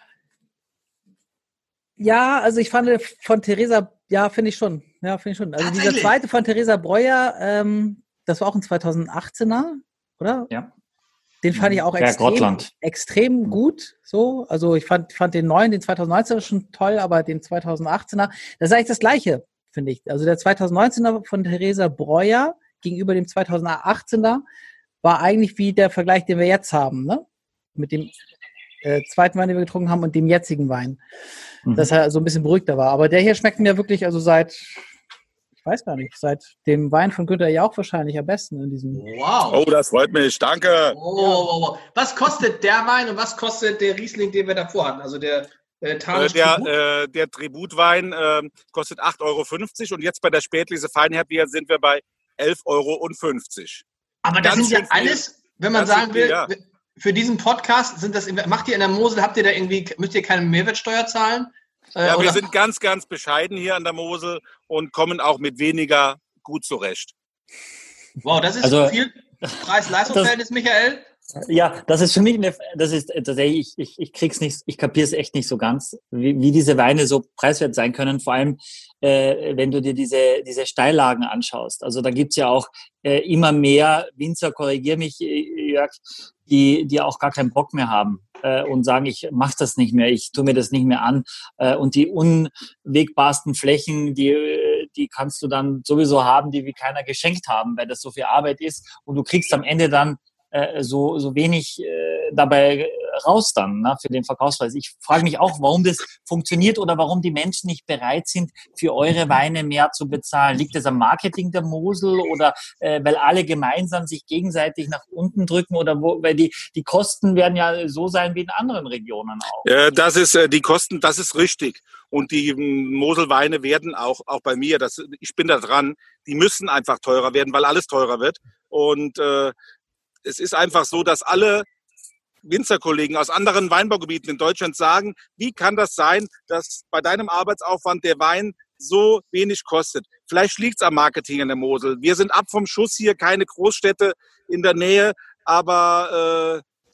Ja, also ich fand von Theresa, ja, finde ich schon. Ja, finde ich schon. Also dieser Tatsächlich? zweite von Theresa Breuer, ähm, das war auch ein zweitausendachtzehner, oder? Ja. Den fand ich auch Berg extrem, Rottland. extrem gut. So, also ich fand, fand den neuen, den zweitausendneunzehner schon toll, aber den zweitausendachtzehner, das ist eigentlich das Gleiche, finde ich. Also der zweitausendneunzehner von Theresa Breuer gegenüber dem zweitausendachtzehner war eigentlich wie der Vergleich, den wir jetzt haben, ne? Mit dem äh, zweiten Wein, den wir getrunken haben und dem jetzigen Wein. Mhm. Dass er so ein bisschen beruhigter war. Aber der hier schmeckt mir wirklich, also seit, ich weiß gar nicht, seit dem Wein von Günther Jauch wahrscheinlich am besten in diesem. Wow. Oh, das freut mich, danke. Oh, oh, oh. Was kostet der Wein und was kostet der Riesling, den wir davor hatten? Also der äh, Äh, Tanisch der, Tribut? äh, der Tributwein äh, kostet acht Euro fünfzig und jetzt bei der Spätlese Feinherbier sind wir bei elf Euro fünfzig. Aber das ganz sind ja schön viel. alles, wenn man Ganz sagen viel, will, ja. für diesen Podcast sind das, macht ihr in der Mosel, habt ihr da irgendwie, müsst ihr keine Mehrwertsteuer zahlen? Äh, Ja, wir oder- sind ganz, ganz bescheiden hier an der Mosel und kommen auch mit weniger gut zurecht. Wow, das ist Also- viel Preis-Leistungs-Verhältnis, Michael. Ja, das ist für mich eine, das ist tatsächlich, ich, ich, ich krieg's nicht, ich kapiere es echt nicht so ganz, wie, wie diese Weine so preiswert sein können, vor allem, äh, wenn du dir diese, diese Steillagen anschaust. Also da gibt's ja auch äh, immer mehr Winzer, korrigier mich, Jörg, die, die auch gar keinen Bock mehr haben äh, und sagen, ich mach das nicht mehr, ich tue mir das nicht mehr an. Äh, und die unwegbarsten Flächen, die, die kannst du dann sowieso haben, die wie keiner geschenkt haben, weil das so viel Arbeit ist. Und du kriegst am Ende dann äh, so, so wenig äh, dabei raus dann, ne, für den Verkaufspreis. Ich frage mich auch, warum das funktioniert oder warum die Menschen nicht bereit sind, für eure Weine mehr zu bezahlen. Liegt das am Marketing der Mosel oder äh, weil alle gemeinsam sich gegenseitig nach unten drücken oder wo, weil die, die Kosten werden ja so sein wie in anderen Regionen auch. Äh, das ist äh, die Kosten, das ist richtig. Und die ähm, Moselweine werden auch, auch bei mir, das, ich bin da dran, die müssen einfach teurer werden, weil alles teurer wird. Und äh, es ist einfach so, dass alle Winzerkollegen aus anderen Weinbaugebieten in Deutschland sagen, wie kann das sein, dass bei deinem Arbeitsaufwand der Wein so wenig kostet? Vielleicht liegt es am Marketing in der Mosel. Wir sind ab vom Schuss hier, keine Großstädte in der Nähe, aber äh,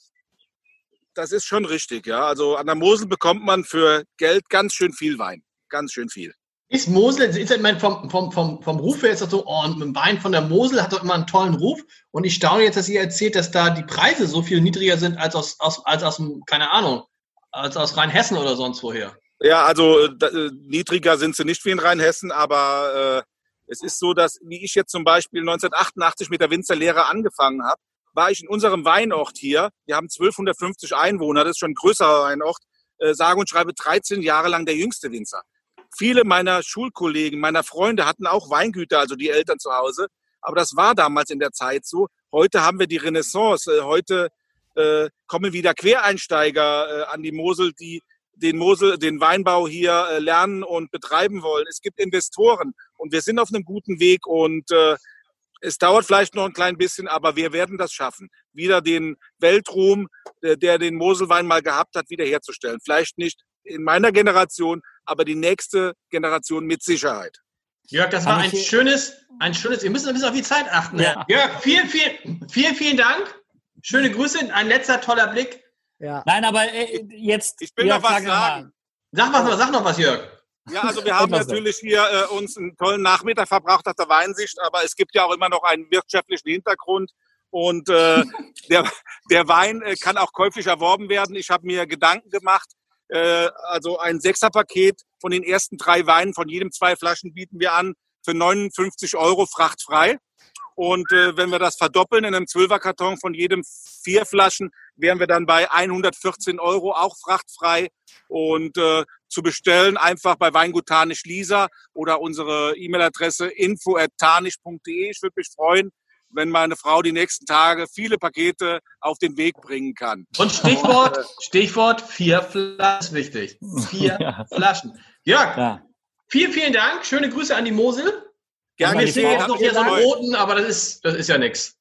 das ist schon richtig. Ja, also an der Mosel bekommt man für Geld ganz schön viel Wein, ganz schön viel. Ist Mosel, ist, ich meine, vom, vom, vom, vom Ruf her ist das so, oh, ein Wein von der Mosel hat doch immer einen tollen Ruf. Und ich staune jetzt, dass ihr erzählt, dass da die Preise so viel niedriger sind als aus, aus, als aus keine Ahnung, als aus Rheinhessen oder sonst woher. Ja, also äh, niedriger sind sie nicht wie in Rheinhessen, aber äh, es ist so, dass, wie ich jetzt zum Beispiel neunzehnhundertachtundachtzig mit der Winzerlehre angefangen habe, war ich in unserem Weinort hier, wir haben zwölfhundertfünfzig Einwohner, das ist schon ein größerer Weinort, äh, sage und schreibe dreizehn Jahre lang der jüngste Winzer. Viele meiner Schulkollegen, meiner Freunde hatten auch Weingüter, also die Eltern zu Hause. Aber das war damals in der Zeit so. Heute haben wir die Renaissance. Heute äh, kommen wieder Quereinsteiger äh, an die Mosel, die den Mosel, den Weinbau hier äh, lernen und betreiben wollen. Es gibt Investoren und wir sind auf einem guten Weg und äh, es dauert vielleicht noch ein klein bisschen, aber wir werden das schaffen, wieder den Weltruhm, der, der den Moselwein mal gehabt hat, wiederherzustellen. Vielleicht nicht in meiner Generation, aber die nächste Generation mit Sicherheit. Jörg, das war ein schönes, ein schönes, ihr müsst ein bisschen auf die Zeit achten. Ja. Jörg, vielen, vielen, vielen, vielen Dank. Schöne Grüße, ein letzter toller Blick. Ja. Nein, aber äh, jetzt... Ich will Jörg, noch was sag sagen. Sag was noch, sag noch was, Jörg. Ja, also wir haben natürlich hier äh, uns einen tollen Nachmittag verbracht auf der Weinsicht, aber es gibt ja auch immer noch einen wirtschaftlichen Hintergrund und äh, der, der Wein äh, kann auch käuflich erworben werden. Ich habe mir Gedanken gemacht, äh, also ein Sechserpaket von den ersten drei Weinen, von jedem zwei Flaschen bieten wir an für neunundfünfzig Euro frachtfrei. Und äh, wenn wir das verdoppeln in einem Zwölferkarton von jedem vier Flaschen, wären wir dann bei hundertvierzehn Euro, auch frachtfrei. Und äh, zu bestellen einfach bei Weingut Tharnisch Lisa oder unsere E-Mail-Adresse info at tharnisch punkt de. Ich würde mich freuen, wenn meine Frau die nächsten Tage viele Pakete auf den Weg bringen kann. Und Stichwort, Stichwort vier Flaschen ist wichtig. Vier Ja. Flaschen. Jörg, Ja. vielen, vielen Dank. Schöne Grüße an die Mosel. Gerne. Wir sehen jetzt noch hier so einen Dank. roten, aber das ist, das ist ja nichts.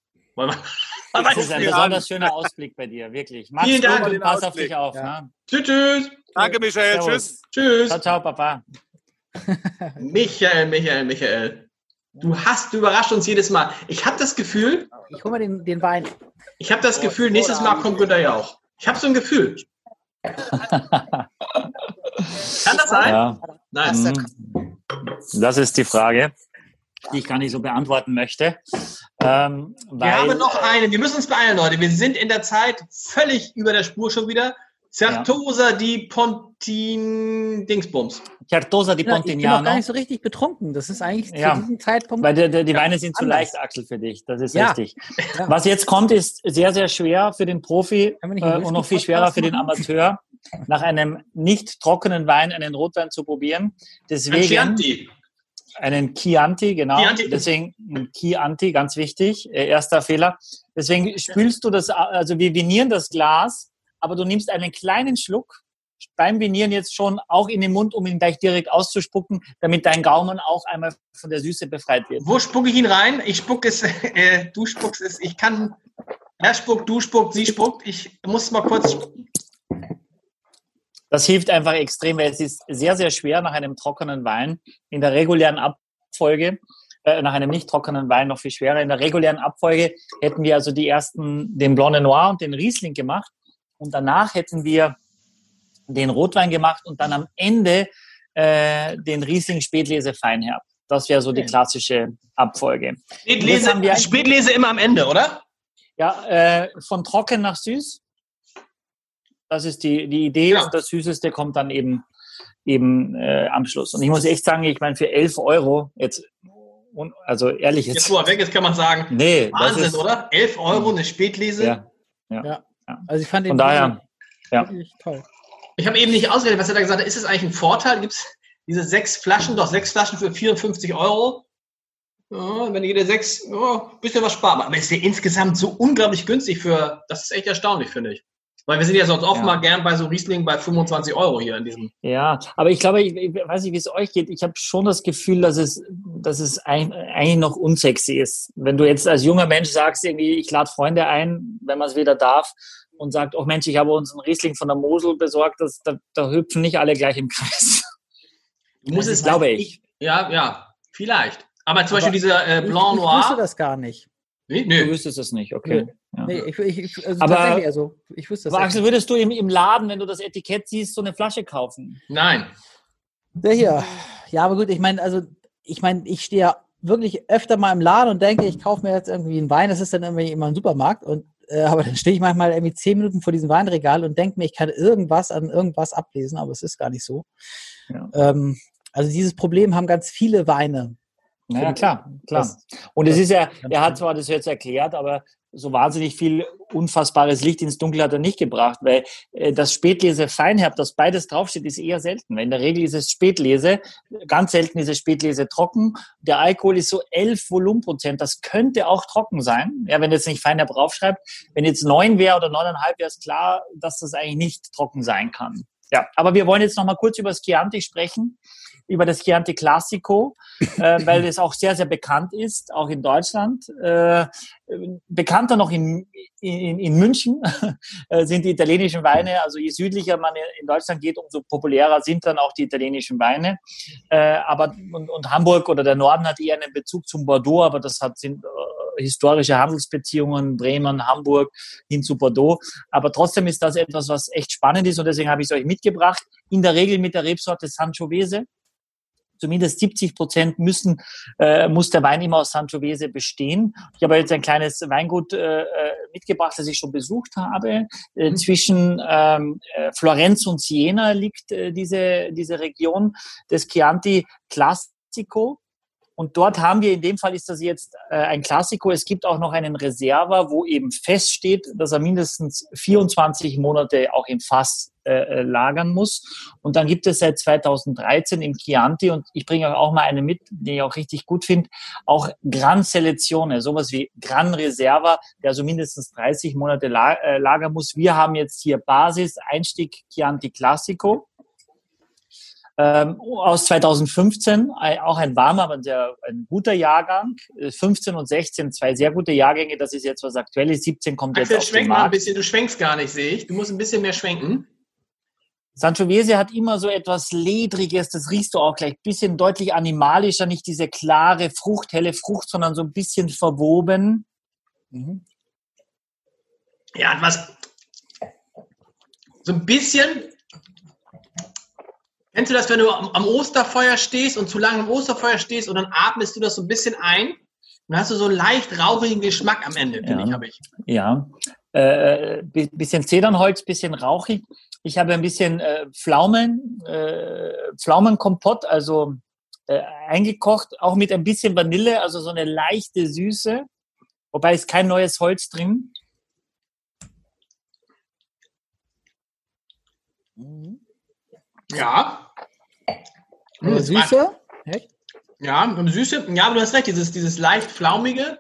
Das ist ein besonders schöner Ausblick bei dir, wirklich. Mach's Vielen Dank. gut und pass auf Ausblick. dich auf. Ja. Ne? Tschüss, tschüss. Danke, Michael. Servus. Tschüss. Tschüss. Ciao, ciao, Papa. Michael, Michael, Michael. Du hast, du überrascht uns jedes Mal. Ich habe das Gefühl, Ich hol mal den, den Wein. ich habe das Gefühl, nächstes Mal kommt Günther ja auch. Ich habe so ein Gefühl. Kann das sein? Ja. Nein. Mhm. Das ist die Frage, die ich gar nicht so beantworten möchte. Ähm, Wir weil, haben noch eine. Wir müssen uns beeilen, Leute. Wir sind in der Zeit völlig über der Spur schon wieder. Certosa di Pontin Dingsbums. Certosa di Ja, ich bin noch gar Pontignano. nicht so richtig betrunken. Das ist eigentlich Ja. zu diesem Zeitpunkt. Weil die, die, die Weine sind zu anders. leicht, Axel, für dich. Das ist Ja. richtig. Ja. Was jetzt kommt, ist sehr, sehr schwer für den Profi Können wir nicht äh, einen und noch viel schwerer für den Amateur, nach einem nicht trockenen Wein einen Rotwein zu probieren. Ein Deswegen Chianti. einen Chianti, genau. Chianti. Deswegen ein Chianti, ganz wichtig. Äh, erster Fehler. Deswegen spülst du das, also wir vinieren das Glas, aber du nimmst einen kleinen Schluck beim Vinieren jetzt schon auch in den Mund, um ihn gleich direkt auszuspucken, damit dein Gaumen auch einmal von der Süße befreit wird. Wo spucke ich ihn rein? Ich spucke es, äh, du spuckst es. Ich kann, er spuckt, du spuckt, sie spuckt. Ich muss mal kurz. Das hilft einfach extrem, weil es ist sehr, sehr schwer nach einem trockenen Wein in der regulären Abfolge äh, nach einem nicht trockenen Wein noch viel schwerer. In der regulären Abfolge hätten wir also die ersten, den Blanc de Noir und den Riesling gemacht und danach hätten wir den Rotwein gemacht und dann am Ende äh, den Riesling Spätlese Feinherb. Das wäre so die klassische Abfolge. Spätlese, wir, Spätlese immer am Ende, oder? Ja, äh, von trocken nach süß. Das ist die, die Idee. Ja. Und das Süßeste kommt dann eben, eben äh, am Schluss. Und ich muss echt sagen, ich meine, für elf Euro, jetzt, also ehrlich jetzt. Jetzt, wo er weg ist, kann man sagen, nee, Wahnsinn, das ist, oder? elf Euro eine Spätlese? Ja, ja, ja. ja. Also ich fand den Von daher, ja. wirklich toll. Ich habe eben nicht ausgerechnet, was er da gesagt hat. Ist es eigentlich ein Vorteil? Gibt es diese sechs Flaschen, doch sechs Flaschen für vierundfünfzig Euro? Ja, wenn jede sechs, ja, ein bisschen was sparen. Aber es ist ja insgesamt so unglaublich günstig für, das ist echt erstaunlich, finde ich. Weil wir sind ja sonst oft ja. mal gern bei so Riesling bei fünfundzwanzig Euro hier in diesem. Ja, aber ich glaube, ich, ich weiß nicht, wie es euch geht. Ich habe schon das Gefühl, dass es, dass es ein, eigentlich noch unsexy ist. Wenn du jetzt als junger Mensch sagst, irgendwie, ich lade Freunde ein, wenn man es wieder darf, und sagt, oh Mensch, ich habe uns einen Riesling von der Mosel besorgt, das, da, da hüpfen nicht alle gleich im Kreis. Du musst das es, glaube ich. Ja, ja, vielleicht. Aber zum Aber Beispiel dieser äh, Blanc ich, Noir. Ich wüsste das gar nicht. Nee, Du nee. wüsstest es nicht, okay. Ja. Nee, ich, ich, also Aber- tatsächlich, also ich wüsste das Aber echt Axel, würdest du im, im Laden, wenn du das Etikett siehst, so eine Flasche kaufen? Nein. Der hier. Ja, aber gut, ich meine, also ich meine, ich stehe ja wirklich öfter mal im Laden und denke, ich kaufe mir jetzt irgendwie einen Wein, das ist dann irgendwie immer ein Supermarkt und äh, aber dann stehe ich manchmal irgendwie zehn Minuten vor diesem Weinregal und denke mir, ich kann irgendwas an irgendwas ablesen, aber es ist gar nicht so. Ja. Ähm, also dieses Problem haben ganz viele Weine. Naja, klar, klar. Das- Und es ist ja, ganz er hat gut. zwar das jetzt erklärt, aber so wahnsinnig viel unfassbares Licht ins Dunkel hat er nicht gebracht, weil äh, das Spätlese Feinherb, das beides draufsteht, ist eher selten. In der Regel ist es Spätlese, ganz selten ist es Spätlese trocken. Der Alkohol ist so elf Volumenprozent, das könnte auch trocken sein, ja, wenn jetzt nicht Feinherb draufschreibt. Wenn jetzt neun wäre oder neuneinhalb, wäre es klar, dass das eigentlich nicht trocken sein kann. Ja, aber wir wollen jetzt noch mal kurz über das Chianti sprechen, über das Chianti Classico, äh, weil es auch sehr, sehr bekannt ist, auch in Deutschland. Äh, bekannter noch in, in, in München äh, sind die italienischen Weine. Also je südlicher man in Deutschland geht, umso populärer sind dann auch die italienischen Weine. Äh, aber und, und Hamburg oder der Norden hat eher einen Bezug zum Bordeaux, aber das hat sind äh, historische Handelsbeziehungen, Bremen, Hamburg hin zu Bordeaux. Aber trotzdem ist das etwas, was echt spannend ist und deswegen habe ich es euch mitgebracht. In der Regel mit der Rebsorte Sangiovese. Zumindest siebzig Prozent müssen, äh, muss der Wein immer aus Sangiovese bestehen. Ich habe jetzt ein kleines Weingut äh, mitgebracht, das ich schon besucht habe. Äh, mhm. Zwischen ähm, Florenz und Siena liegt äh, diese, diese Region des Chianti Classico. Und dort haben wir, in dem Fall ist das jetzt äh, ein Classico, es gibt auch noch einen Reserva, wo eben feststeht, dass er mindestens vierundzwanzig Monate auch im Fass äh, lagern muss. Und dann gibt es seit zweitausenddreizehn im Chianti, und ich bringe euch auch mal eine mit, die ich auch richtig gut finde, auch Gran Selezione, sowas wie Gran Reserva, der also mindestens dreißig Monate la- äh, lagern muss. Wir haben jetzt hier Basis, Einstieg Chianti Classico. Ähm, aus zweitausendfünfzehn, auch ein warmer, aber ein, sehr, ein guter Jahrgang. fünfzehn und sechzehn, zwei sehr gute Jahrgänge. Das ist jetzt was Aktuelles. siebzehn kommt jetzt Axel, auf den schwenk mal ein Markt. bisschen. Du schwenkst gar nicht, sehe ich. Du musst ein bisschen mehr schwenken. Sangiovese hat immer so etwas Ledriges, das riechst du auch gleich. Bisschen deutlich animalischer, nicht diese klare Frucht, helle Frucht, sondern so ein bisschen verwoben. Mhm. Ja, was so ein bisschen. Kennst du das, wenn du am, am Osterfeuer stehst und zu lange am Osterfeuer stehst und dann atmest du das so ein bisschen ein und dann hast du so einen leicht rauchigen Geschmack am Ende, finde Ja. ich, habe ich. Ja, äh, bisschen Zedernholz, bisschen rauchig. Ich habe ein bisschen äh, Pflaumen, äh, Pflaumenkompott, also äh, eingekocht, auch mit ein bisschen Vanille, also so eine leichte Süße, wobei ist kein neues Holz drin. Mhm. Ja. Aber Süße? Echt? Ja, und Süße. Ja, aber du hast recht, dieses, dieses leicht flaumige.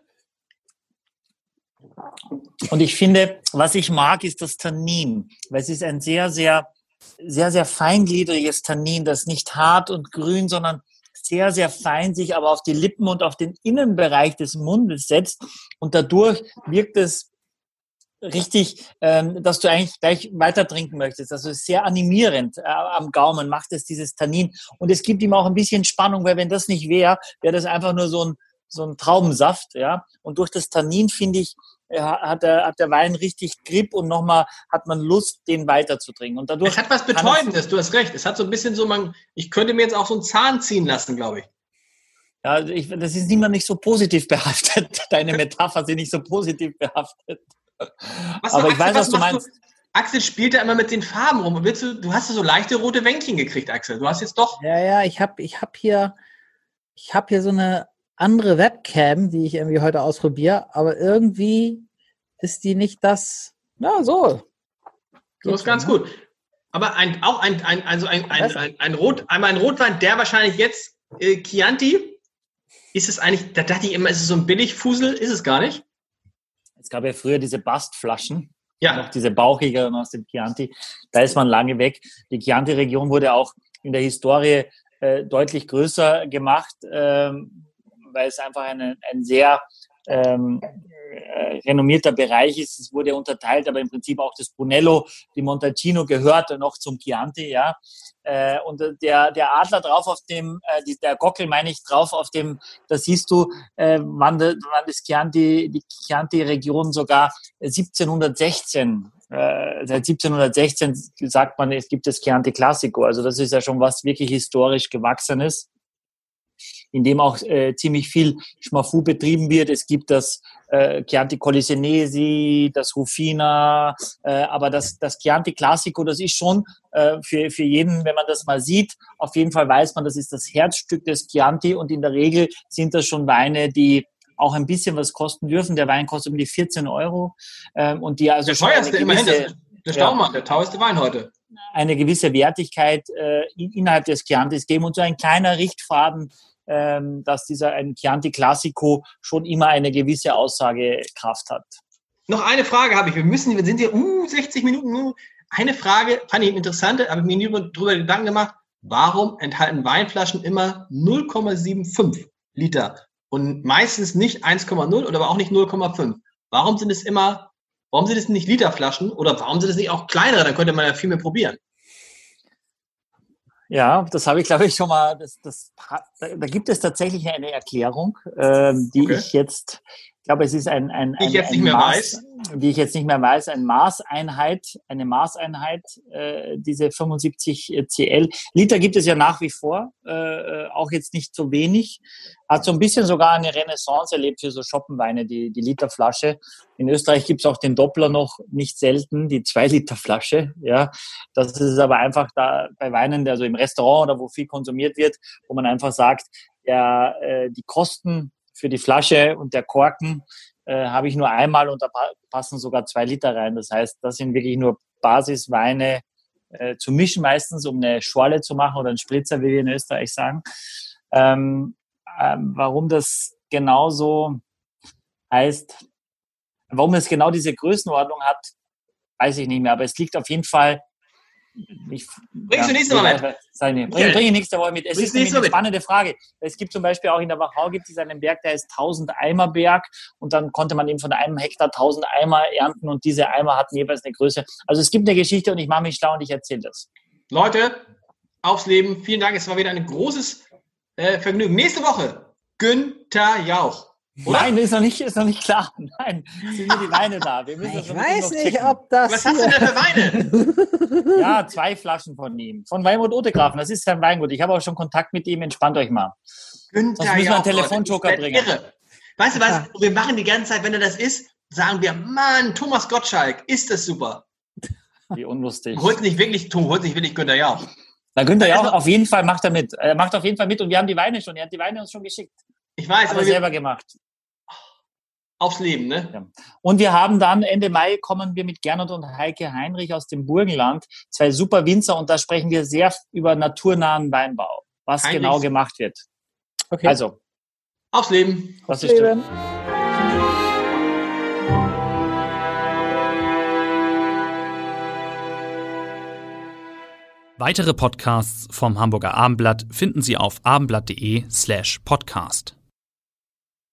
Und ich finde, was ich mag, ist das Tannin, weil es ist ein sehr, sehr, sehr, sehr feingliedriges Tannin, das nicht hart und grün, sondern sehr, sehr fein sich aber auf die Lippen und auf den Innenbereich des Mundes setzt. Und dadurch wirkt es richtig, ähm, dass du eigentlich gleich weiter trinken möchtest. Also sehr animierend äh, am Gaumen macht es dieses Tannin. Und es gibt ihm auch ein bisschen Spannung, weil wenn das nicht wäre, wäre das einfach nur so ein so ein Traubensaft, ja. Und durch das Tannin, finde ich, hat der, hat der Wein richtig Grip und nochmal hat man Lust, den weiter zu trinken. Und dadurch es hat was Betäubendes, du hast recht. Es hat so ein bisschen so, man, ich könnte mir jetzt auch so einen Zahn ziehen lassen, glaube ich. Ja, ich, das ist immer nicht so positiv behaftet. Deine Metapher sind nicht so positiv behaftet. Was Aber noch, ich weiß, was du meinst. Du? Axel spielt da immer mit den Farben rum. Willst du, du hast so leichte rote Wänkchen gekriegt, Axel. Du hast jetzt doch... Ja, ja, ich habe ich hab hier, ich hab hier so eine andere Webcam, die ich irgendwie heute ausprobiere, aber irgendwie ist die nicht das... Na, so. So ist ganz gut. Aber ein, auch ein, ein, also ein, ein, ein, ein, Rot, einmal ein Rotwein, der wahrscheinlich jetzt äh, Chianti, ist es eigentlich, da dachte ich immer, ist es so ein Billigfusel, ist es gar nicht. Es gab ja früher diese Bastflaschen, ja. noch diese bauchigeren aus dem Chianti. Da ist man lange weg. Die Chianti-Region wurde auch in der Historie äh, deutlich größer gemacht, ähm, weil es einfach eine, ein sehr ähm, äh, renommierter Bereich ist. Es wurde unterteilt, aber im Prinzip auch das Brunello, die Montalcino gehörte noch zum Chianti, ja. Äh, und der, der Adler drauf auf dem, äh, die, der Gockel meine ich drauf auf dem, da siehst du, äh, wann, de, wann das Chianti, die Chianti-Region sogar siebzehnhundertsechzehn, äh, seit siebzehnhundertsechzehn sagt man, es gibt das Chianti Classico. Also das ist ja schon was wirklich historisch Gewachsenes, in dem auch äh, ziemlich viel Schmafu betrieben wird. Es gibt das äh, Chianti Colisenesi, das Rufina, äh, aber das, das Chianti Classico, das ist schon äh, für, für jeden, wenn man das mal sieht, auf jeden Fall weiß man, das ist das Herzstück des Chianti und in der Regel sind das schon Weine, die auch ein bisschen was kosten dürfen. Der Wein kostet um die vierzehn Euro ähm, und die also der teuerste immerhin, das, der Staumann, ja, der teuerste Wein heute. Eine gewisse Wertigkeit äh, innerhalb des Chiantis geben und so ein kleiner Richtfaden, Ähm, dass dieser ein Chianti Classico schon immer eine gewisse Aussagekraft hat. Noch eine Frage habe ich. Wir müssen, wir sind hier uh, sechzig Minuten. Uh, eine Frage fand ich interessant, habe ich mir nie darüber Gedanken gemacht. Warum enthalten Weinflaschen immer null Komma fünfundsiebzig Liter und meistens nicht eins Komma null oder aber auch nicht null Komma fünf? Warum sind es immer, warum sind es nicht Literflaschen oder warum sind es nicht auch kleinere? Dann könnte man ja viel mehr probieren. Ja, das habe ich, glaube ich, schon mal, das, das, da, da gibt es tatsächlich eine Erklärung, ähm, die okay. ich jetzt, ich glaube, es ist ein, ein, ein, ich jetzt ein nicht mehr Maß, weiß. die ich jetzt nicht mehr weiß, eine Maßeinheit, eine Maßeinheit, äh, diese fünfundsiebzig C L. Liter gibt es ja nach wie vor, äh, auch jetzt nicht so wenig. Hat so ein bisschen sogar eine Renaissance erlebt für so Schoppenweine, die, die Literflasche. In Österreich gibt es auch den Doppler noch nicht selten, die zwei Liter Flasche. Ja, das ist aber einfach da bei Weinen, also im Restaurant oder wo viel konsumiert wird, wo man einfach sagt, ja, äh, die Kosten für die Flasche und der Korken äh, habe ich nur einmal und da passen sogar zwei Liter rein. Das heißt, das sind wirklich nur Basisweine äh, zu mischen meistens, um eine Schorle zu machen oder einen Spritzer, wie wir in Österreich sagen. Ähm, ähm, warum das genauso heißt, warum es genau diese Größenordnung hat, weiß ich nicht mehr. Aber es liegt auf jeden Fall. Ich, Bringst ja, du nächste Woche mit? Bring, bring, bring ich nächste Woche mit. Es ist nämlich eine spannende Frage. Es gibt zum Beispiel auch in der Wachau gibt es einen Berg, der heißt tausend Eimer Berg und dann konnte man eben von einem Hektar tausend Eimer ernten und diese Eimer hatten jeweils eine Größe. Also es gibt eine Geschichte und ich mache mich schlau und ich erzähle das. Leute, aufs Leben. Vielen Dank. Es war wieder ein großes äh, Vergnügen. Nächste Woche Günther Jauch. Oder? Nein, ist noch nicht, ist noch nicht klar. Nein, sind nur die Weine da. Wir müssen ich weiß nicht, ob das. Was hast du denn für Weine? Ja, zwei Flaschen von ihm. Von Weingut Otegrafen. Das ist sein Weingut. Ich habe auch schon Kontakt mit ihm. Entspannt euch mal. Günther Sonst müssen wir einen Telefonjoker bringen. Irre. Weißt du was? Wir machen die ganze Zeit, wenn er das ist, sagen wir, Mann, Thomas Gottschalk, ist das super. Wie unlustig. Du holst nicht wirklich, du holst nicht wirklich Günther Jauch. Na, Günther Jauch, auf jeden Fall macht er mit. Er macht auf jeden Fall mit und wir haben die Weine schon. Er hat die Weine uns schon geschickt. Ich weiß, aber wir selber gemacht. Aufs Leben, ne? Ja. Und wir haben dann Ende Mai kommen wir mit Gernot und Heike Heinrich aus dem Burgenland, zwei super Winzer und da sprechen wir sehr über naturnahen Weinbau, was Heinrich. genau gemacht wird. Okay. Also. Aufs Leben. Was ist Leben. Weitere Podcasts vom Hamburger Abendblatt finden Sie auf abendblatt.de slash podcast.